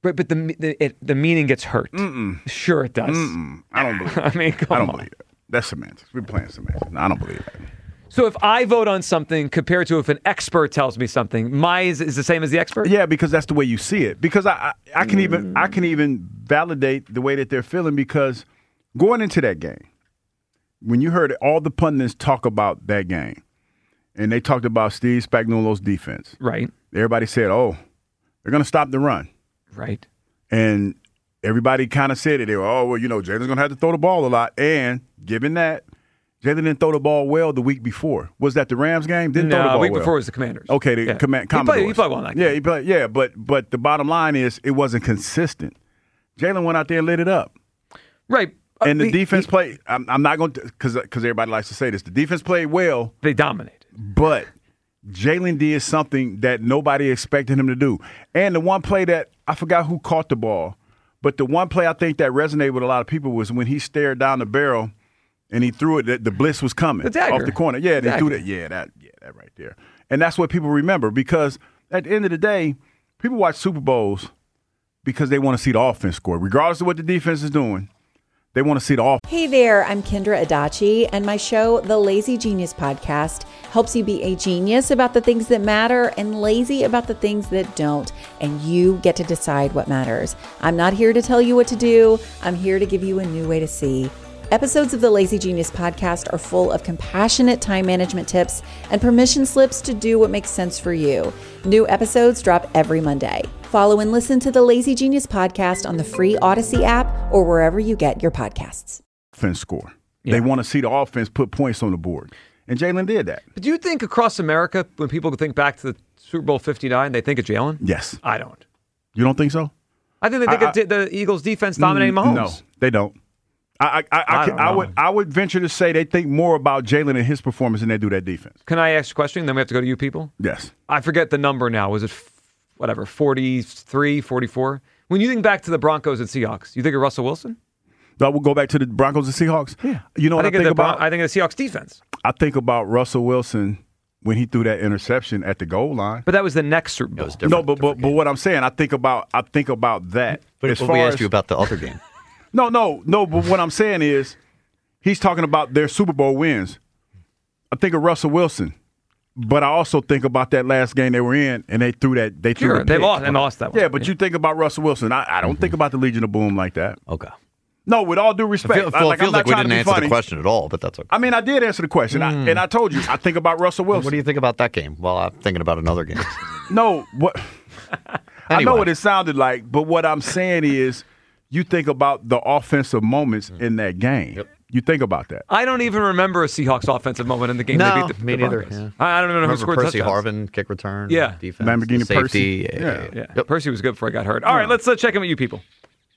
Speaker 3: Right, but the the, it, the meaning gets hurt.
Speaker 5: Mm-mm.
Speaker 3: Sure, it does.
Speaker 5: Mm-mm. I don't believe it.
Speaker 3: I mean, come
Speaker 5: I don't
Speaker 3: on.
Speaker 5: believe it. That's semantics. We're playing semantics. No, I don't believe that.
Speaker 3: So if I vote on something compared to if an expert tells me something, my is, is the same as the expert?
Speaker 5: Yeah, because that's the way you see it. Because I, I, I can even I can even validate the way that they're feeling because going into that game, when you heard all the pundits talk about that game, and they talked about Steve Spagnuolo's defense,
Speaker 3: Right.
Speaker 5: everybody said, "Oh, they're going to stop the run."
Speaker 3: Right.
Speaker 5: And everybody kind of said it. They were, "Oh, well, you know, Jalen's going to have to throw the ball a lot." And given that, Jalen didn't throw the ball well the week before. Was that the Rams game? Didn't
Speaker 3: no,
Speaker 5: throw the ball
Speaker 3: the week
Speaker 5: well.
Speaker 3: before was the Commanders.
Speaker 5: Okay, the
Speaker 3: Yeah.
Speaker 5: command
Speaker 3: He
Speaker 5: Commodores.
Speaker 3: played, he played well in that game.
Speaker 5: Yeah, he played, yeah, but but the bottom line is it wasn't consistent. Jalen went out there and lit it up.
Speaker 3: Right. Uh,
Speaker 5: And the
Speaker 3: he-
Speaker 5: defense
Speaker 3: he-
Speaker 5: played. I'm, I'm not going to because because everybody likes to say this. The defense played well.
Speaker 3: They dominated.
Speaker 5: But Jalen did something that nobody expected him to do. And the one play that I forgot who caught the ball, but the one play I think that resonated with a lot of people was when he stared down the barrel and he threw it. The, the blitz was coming
Speaker 3: The dagger.
Speaker 5: off the corner. Yeah, they
Speaker 3: Dagger.
Speaker 5: threw that. Yeah, that. Yeah, that right there. And that's what people remember because at the end of the day, people watch Super Bowls because they want to see the offense score, regardless of what the defense is doing. They want to see the offense.
Speaker 11: Hey there, I'm Kendra Adachi, and my show, The Lazy Genius Podcast, helps you be a genius about the things that matter and lazy about the things that don't, and you get to decide what matters. I'm not here to tell you what to do. I'm here to give you a new way to see. Episodes of the Lazy Genius Podcast are full of compassionate time management tips and permission slips to do what makes sense for you. New episodes drop every Monday. Follow and listen to the Lazy Genius Podcast on the free Odyssey app or wherever you get your podcasts.
Speaker 5: Offense score.
Speaker 3: Yeah.
Speaker 5: They want to see the offense put points on the board. And Jalen did that.
Speaker 3: But do you think across America, when people think back to the Super Bowl fifty-nine, they think of Jalen?
Speaker 5: Yes.
Speaker 3: I don't.
Speaker 5: You don't think so?
Speaker 3: I think they think
Speaker 5: I-
Speaker 3: of di- the Eagles' defense dominating Mahomes.
Speaker 5: No, they don't. I I, I, I,
Speaker 3: I
Speaker 5: can-
Speaker 3: don't
Speaker 5: I
Speaker 3: know.
Speaker 5: would I would venture to say they think more about Jalen and his performance than they do that defense.
Speaker 3: Can I ask you a question? Then we have to go to you people.
Speaker 5: Yes.
Speaker 3: I forget the number now. Was it f- whatever, forty-three, forty-four? When you think back to the Broncos and Seahawks, you think of Russell Wilson?
Speaker 5: I will go back to the Broncos and Seahawks.
Speaker 3: Yeah.
Speaker 5: You know what I
Speaker 3: I
Speaker 5: think,
Speaker 3: think, of the,
Speaker 5: about?
Speaker 3: Bron- I think of the Seahawks defense.
Speaker 5: I think about Russell Wilson when he threw that interception at the goal line.
Speaker 3: But that was the next Super Bowl.
Speaker 4: It was different.
Speaker 5: No, but but,
Speaker 4: different
Speaker 5: but
Speaker 4: game.
Speaker 5: what I'm saying, I think about I think about that.
Speaker 4: But
Speaker 5: as
Speaker 4: what
Speaker 5: far
Speaker 4: we asked
Speaker 5: as,
Speaker 4: you about the other game.
Speaker 5: No, no, no. But what I'm saying is, he's talking about their Super Bowl wins. I think of Russell Wilson, but I also think about that last game they were in, and they threw that. They threw
Speaker 3: Sure,
Speaker 5: the
Speaker 3: they
Speaker 5: pick.
Speaker 3: lost. They lost that one.
Speaker 5: Yeah, but you think about Russell Wilson. I, I don't think about the Legion of Boom like that.
Speaker 4: Okay.
Speaker 5: No, with all due
Speaker 4: I
Speaker 5: respect,
Speaker 4: feel,
Speaker 5: I,
Speaker 4: feel,
Speaker 5: like,
Speaker 4: it feels
Speaker 5: I'm not
Speaker 4: like we
Speaker 5: trying
Speaker 4: didn't
Speaker 5: to be
Speaker 4: answer
Speaker 5: funny.
Speaker 4: the question at all, but that's okay.
Speaker 5: I mean, I did answer the question, I, and I told you I think about Russell Wilson.
Speaker 4: What do you think about that game? Well, I'm thinking about another game.
Speaker 5: No, what I know
Speaker 4: Anyway.
Speaker 5: what it sounded like, but what I'm saying is, you think about the offensive moments in that game.
Speaker 4: Yep.
Speaker 5: You think about that.
Speaker 3: I don't even remember a Seahawks offensive moment in the game.
Speaker 4: No,
Speaker 3: they beat the,
Speaker 4: me
Speaker 3: the
Speaker 4: neither,
Speaker 3: Broncos.
Speaker 4: yeah.
Speaker 3: I I don't even know who
Speaker 4: Remember
Speaker 3: scored
Speaker 4: Percy
Speaker 3: touchdowns.
Speaker 4: Harvin, kick return,
Speaker 3: Yeah.
Speaker 4: defense,
Speaker 5: Lamborghini
Speaker 4: safety.
Speaker 5: Percy.
Speaker 4: Yeah,
Speaker 5: Yeah.
Speaker 3: Yeah,
Speaker 4: Yep.
Speaker 3: Percy was good before I got hurt. All right, let's uh, check in with you people.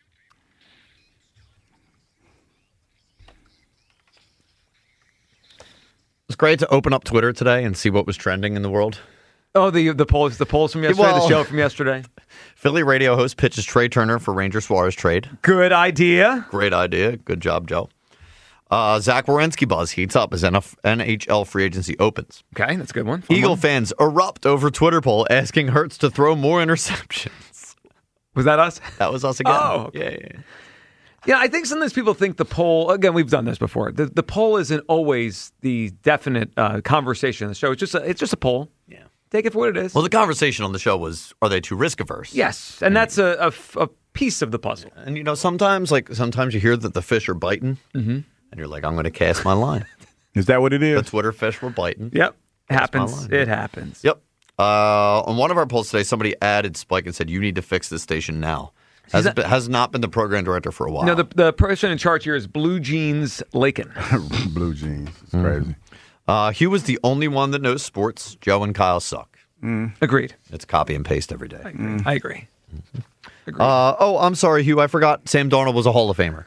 Speaker 4: It's great to open up Twitter today and see what was trending in the world.
Speaker 3: Oh, the the polls, the polls from yesterday,
Speaker 4: Well-
Speaker 3: the show from yesterday.
Speaker 4: Philly radio host pitches Trey Turner for Ranger Suarez trade.
Speaker 3: Good idea.
Speaker 4: Great idea. Good job, Joe. Uh, Zach Wierenski buzz heats up as N H L free agency opens.
Speaker 3: Okay, that's a good one. Fun
Speaker 4: Eagle
Speaker 3: one.
Speaker 4: fans erupt over Twitter poll asking Hurts to throw more interceptions.
Speaker 3: Was that us?
Speaker 4: That was us again.
Speaker 3: Oh, okay.
Speaker 4: yeah, yeah.
Speaker 3: Yeah, I think sometimes people think the poll, again, we've done this before. The the poll isn't always the definite uh, conversation on the show. It's just a, it's just a poll.
Speaker 4: Yeah.
Speaker 3: Take it for what it is.
Speaker 4: Well, the conversation on the show was, are they too risk averse?
Speaker 3: Yes, and that's a, a f- a piece of the puzzle.
Speaker 4: And you know, sometimes like sometimes you hear that the fish are biting,
Speaker 3: Mm-hmm.
Speaker 4: and you're like, I'm going to cast my line.
Speaker 5: Is that what it is?
Speaker 4: The Twitter fish were biting.
Speaker 3: Yep,
Speaker 4: That's my
Speaker 3: happens.
Speaker 4: line.
Speaker 3: It happens.
Speaker 4: Yep. Uh, on one of our polls today, somebody added Spike and said, you need to fix this station now. Has,
Speaker 3: that-
Speaker 4: been, has not been the program director for a while.
Speaker 3: No, the the person in charge here is Blue Jeans Lakin.
Speaker 5: Blue jeans. It's crazy.
Speaker 4: uh, Hugh was the only one that knows sports. Joe and Kyle suck.
Speaker 3: Agreed.
Speaker 4: It's copy and paste every day.
Speaker 3: I agree. I agree. Agreed.
Speaker 4: Uh, oh, I'm sorry, Hugh. I forgot Sam Darnold was a Hall of Famer.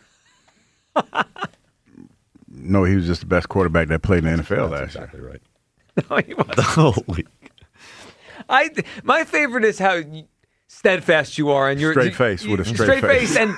Speaker 5: No, he was just the best quarterback that played in the N F L last year.
Speaker 4: Exactly right.
Speaker 3: No, he wasn't.
Speaker 4: Holy.
Speaker 3: I my favorite is how steadfast you are and you're
Speaker 5: Straight
Speaker 3: you-
Speaker 5: face, with a
Speaker 3: you-
Speaker 5: straight face.
Speaker 3: and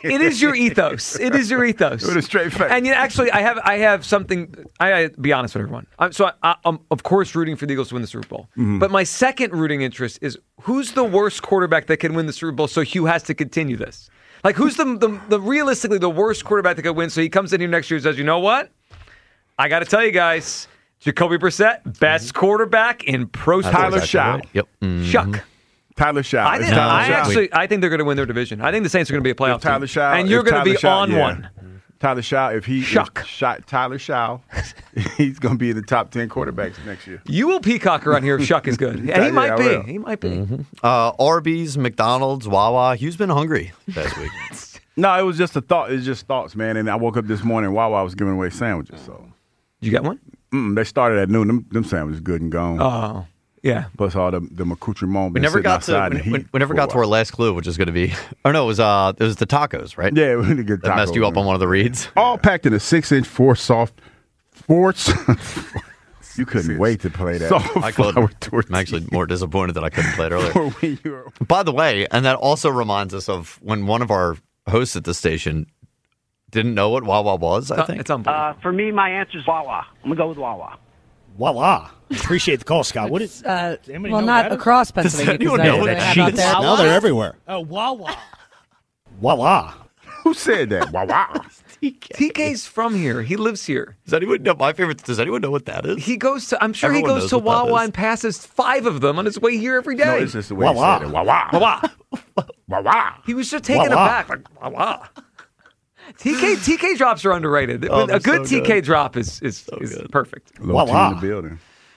Speaker 3: It is your ethos. It is your ethos.
Speaker 5: With a straight face.
Speaker 3: And you know, actually, I have I have something. I, I be honest with everyone. I'm, so I, I'm of course rooting for the Eagles to win the Super Bowl.
Speaker 5: Mm-hmm.
Speaker 3: But my second rooting interest is who's the worst quarterback that can win the Super Bowl. So Hugh has to continue this. Like who's the the, the realistically the worst quarterback that could win. So he comes in here next year and says, you know what? I got to tell you guys, Jacoby Brissett, best mm-hmm. quarterback in pro sports.
Speaker 5: Tyler Shaw.
Speaker 4: Right. Yep. Mm-hmm.
Speaker 3: Shuck.
Speaker 5: Tyler Shaw.
Speaker 3: I, think, I actually, I think they're going to win their division. I think the Saints are going to be a playoff
Speaker 5: if Tyler
Speaker 3: team,
Speaker 5: Shaw,
Speaker 3: and you're going to be
Speaker 5: Shaw,
Speaker 3: on
Speaker 5: yeah.
Speaker 3: one.
Speaker 5: Tyler Shaw, if he
Speaker 3: Shuck.
Speaker 5: If shot Tyler Shaw, he's going to be in the top ten quarterbacks next year.
Speaker 3: You will peacock around here if Shuck is good. Yeah, he
Speaker 5: Yeah,
Speaker 3: might
Speaker 5: I
Speaker 3: be.
Speaker 5: will.
Speaker 3: He might be.
Speaker 4: Mm-hmm. Uh, Arby's, McDonald's, Wawa. Hugh's been hungry last week.
Speaker 5: No, it was just a thought. It was just thoughts, man. And I woke up this morning while I was giving away sandwiches. So
Speaker 3: you got one?
Speaker 5: Mm, they started at noon. Them, them sandwiches good and gone.
Speaker 3: Oh, yeah.
Speaker 5: Plus all the the accoutrement.
Speaker 4: We never got to we, we, we never got to our last clue, which is going to be. Or no, it was uh, it was the tacos, right?
Speaker 5: Yeah, we did get tacos.
Speaker 4: That messed you up
Speaker 5: man.
Speaker 4: on one of the reads.
Speaker 5: All packed in a six-inch four soft forts. You couldn't wait to play that.
Speaker 4: I could. I'm actually more disappointed that I couldn't play it earlier. By the way, and that also reminds us of when one of our hosts at the station didn't know what Wawa was, I think.
Speaker 3: It's unbelievable.
Speaker 12: Uh, for me, my answer is Wawa. I'm going to go with Wawa.
Speaker 13: Wawa. Appreciate the call, Scott. What is,
Speaker 14: uh,
Speaker 13: anybody
Speaker 14: well,
Speaker 13: know
Speaker 14: not
Speaker 13: better?
Speaker 14: across Pennsylvania.
Speaker 4: Does anyone know what
Speaker 14: that
Speaker 4: cheese is?
Speaker 13: Now they're everywhere.
Speaker 14: Oh, Wawa.
Speaker 13: Wawa.
Speaker 5: Who said that? Wawa.
Speaker 3: T K's from here. He lives here.
Speaker 4: Does anyone know? My favorite. Does anyone know what that is?
Speaker 3: He goes to. I'm sure
Speaker 4: Everyone
Speaker 3: he goes
Speaker 4: knows
Speaker 3: to
Speaker 4: what that
Speaker 3: Wawa
Speaker 4: is.
Speaker 3: and passes five of them on his way here every day.
Speaker 5: No, it's just the way
Speaker 13: Wawa.
Speaker 5: he said it. Wawa.
Speaker 3: Wawa.
Speaker 5: Wawa.
Speaker 3: He was just taken
Speaker 13: Wawa.
Speaker 3: aback. Like Wawa. T K T K drops are underrated.
Speaker 4: Oh,
Speaker 3: a
Speaker 4: they're
Speaker 3: good
Speaker 4: so
Speaker 3: T K
Speaker 4: good.
Speaker 3: drop is is,
Speaker 4: So
Speaker 3: is
Speaker 4: good.
Speaker 3: perfect.
Speaker 5: Little
Speaker 13: Wawa.
Speaker 5: team in the building.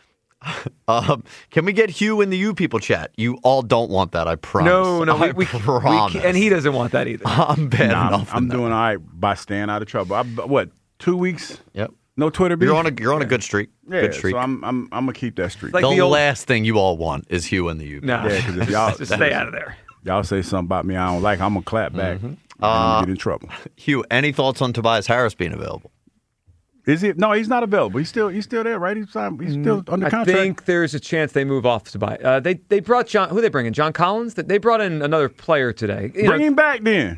Speaker 4: Um, can we get Hugh in the You People chat? You all don't want that, I promise.
Speaker 3: No, no,
Speaker 4: I
Speaker 3: we, we, we
Speaker 4: promise.
Speaker 3: can't- and he doesn't want that either.
Speaker 4: I'm bad
Speaker 5: Nah, I'm,
Speaker 4: enough.
Speaker 5: I'm
Speaker 4: in that.
Speaker 5: doing all right by staying out of trouble. I, what, two weeks?
Speaker 4: Yep.
Speaker 5: No Twitter beef?
Speaker 4: You're on a you're on a good streak.
Speaker 5: Yeah,
Speaker 4: good streak.
Speaker 5: so I'm I'm I'm gonna keep that streak.
Speaker 3: Like
Speaker 4: the,
Speaker 3: the old-
Speaker 4: last thing you all want is Hugh in the You.
Speaker 3: No,
Speaker 5: Yeah, 'cause if y'all-
Speaker 3: just stay out of there.
Speaker 5: Y'all say something about me I don't like, I'm gonna clap back.
Speaker 4: Mm-hmm.
Speaker 5: And
Speaker 4: Uh,
Speaker 5: I'm gonna get in trouble.
Speaker 4: Hugh, any thoughts on Tobias Harris being available?
Speaker 5: Is he? No, he's not available. He's still he's still there, right? He's signed, he's still under
Speaker 3: I
Speaker 5: contract.
Speaker 3: think there's a chance they move off to buy. Uh, they they brought John. Who they bring in? John Collins. They brought in another player today. You
Speaker 5: Bring
Speaker 3: know,
Speaker 5: him back then.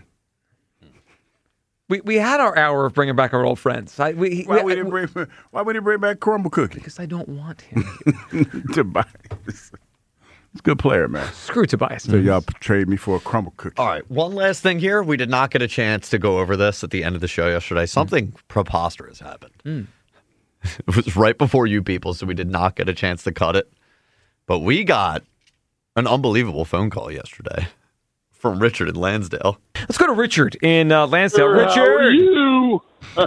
Speaker 3: we we had our hour of bringing back our old friends. I, we,
Speaker 5: Why
Speaker 3: we,
Speaker 5: would he bring? Why would he bring back Crumble Cookie?
Speaker 3: Because I don't want him.
Speaker 5: Tobias. He's a good player, man.
Speaker 3: Screw Tobias.
Speaker 5: So y'all trade me for a Crumble Cookie.
Speaker 4: All right, one last thing here. We did not get a chance to go over this at the end of the show yesterday. Something preposterous happened.
Speaker 3: Mm.
Speaker 4: It was right before You People, so we did not get a chance to cut it. But we got an unbelievable phone call yesterday from Richard in Lansdale.
Speaker 3: Let's go to Richard in uh, Lansdale.
Speaker 15: How are
Speaker 3: Richard.
Speaker 15: you?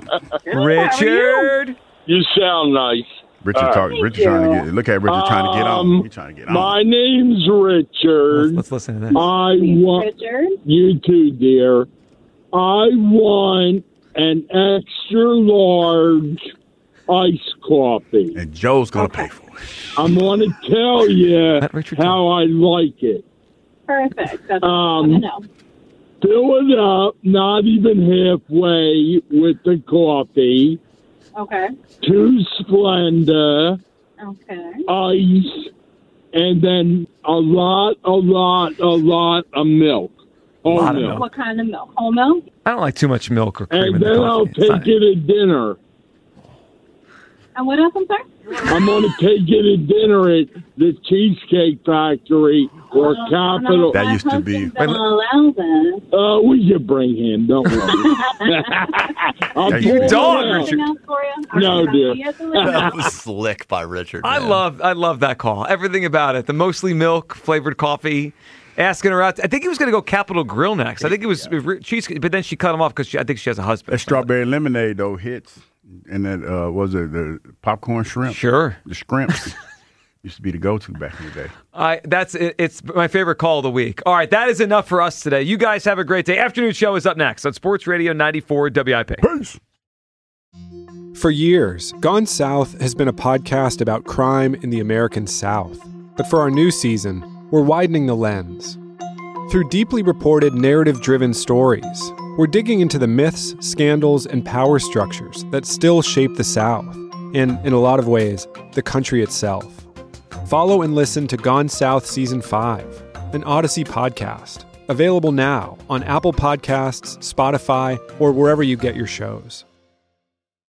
Speaker 3: Richard.
Speaker 15: You sound nice.
Speaker 5: Richard
Speaker 15: Uh,
Speaker 5: talking. Richard trying to get. Look at Richard trying to get on.
Speaker 15: Um,
Speaker 5: He's trying to get on.
Speaker 15: My name's Richard.
Speaker 3: Let's, let's listen to this.
Speaker 15: I want you too, dear. I want an extra large iced coffee.
Speaker 5: And Joe's gonna pay for it.
Speaker 15: I'm going to tell you how I like it.
Speaker 16: Perfect. That's
Speaker 15: Um,
Speaker 16: what I know.
Speaker 15: Fill it up, not even halfway, with the coffee.
Speaker 16: Okay.
Speaker 15: Two Splenda.
Speaker 16: Okay.
Speaker 15: Ice, and then a lot, a lot, a lot of milk. Whole
Speaker 3: Lot of
Speaker 15: milk.
Speaker 3: milk.
Speaker 16: What kind of milk? Whole milk?
Speaker 3: I don't like too much milk or cream
Speaker 15: And
Speaker 3: in the
Speaker 15: then I'll
Speaker 3: coffee. It's not-
Speaker 15: take it at dinner.
Speaker 16: And what else, I'm sorry?
Speaker 15: I'm going to take it at dinner at the Cheesecake Factory or
Speaker 16: Oh,
Speaker 15: Capital.
Speaker 5: That used to be.
Speaker 16: Don't allow that.
Speaker 15: Uh, we can bring him. Don't worry. I'll
Speaker 5: Hey,
Speaker 15: pull
Speaker 5: you
Speaker 15: it
Speaker 3: dog,
Speaker 15: out.
Speaker 3: Richard.
Speaker 16: Anything else for you?
Speaker 15: No,
Speaker 16: Or
Speaker 15: dear.
Speaker 16: you have to leave?
Speaker 4: That was slick by Richard.
Speaker 3: I
Speaker 4: man.
Speaker 3: love I love that call. Everything about it. The mostly milk flavored coffee. Asking her out. I think he was going to go Capitol Grill next. I think it was cheesecake, but then she cut him off because I think she has a husband.
Speaker 5: That strawberry lemonade though hits, and that uh, was it the popcorn shrimp.
Speaker 3: Sure.
Speaker 5: The shrimps used to be the go-to back in the day.
Speaker 3: I that's it, it's my favorite call of the week. All right, that is enough for us today. You guys have a great day. Afternoon show is up next on Sports Radio ninety-four W I P.
Speaker 5: Peace.
Speaker 17: For years, Gone South has been a podcast about crime in the American South. But for our new season, we're widening the lens. Through deeply reported, narrative-driven stories, we're digging into the myths, scandals, and power structures that still shape the South, and, in a lot of ways, the country itself. Follow and listen to Gone South Season five, an Odyssey podcast, Available now on Apple Podcasts, Spotify, or wherever you get your shows.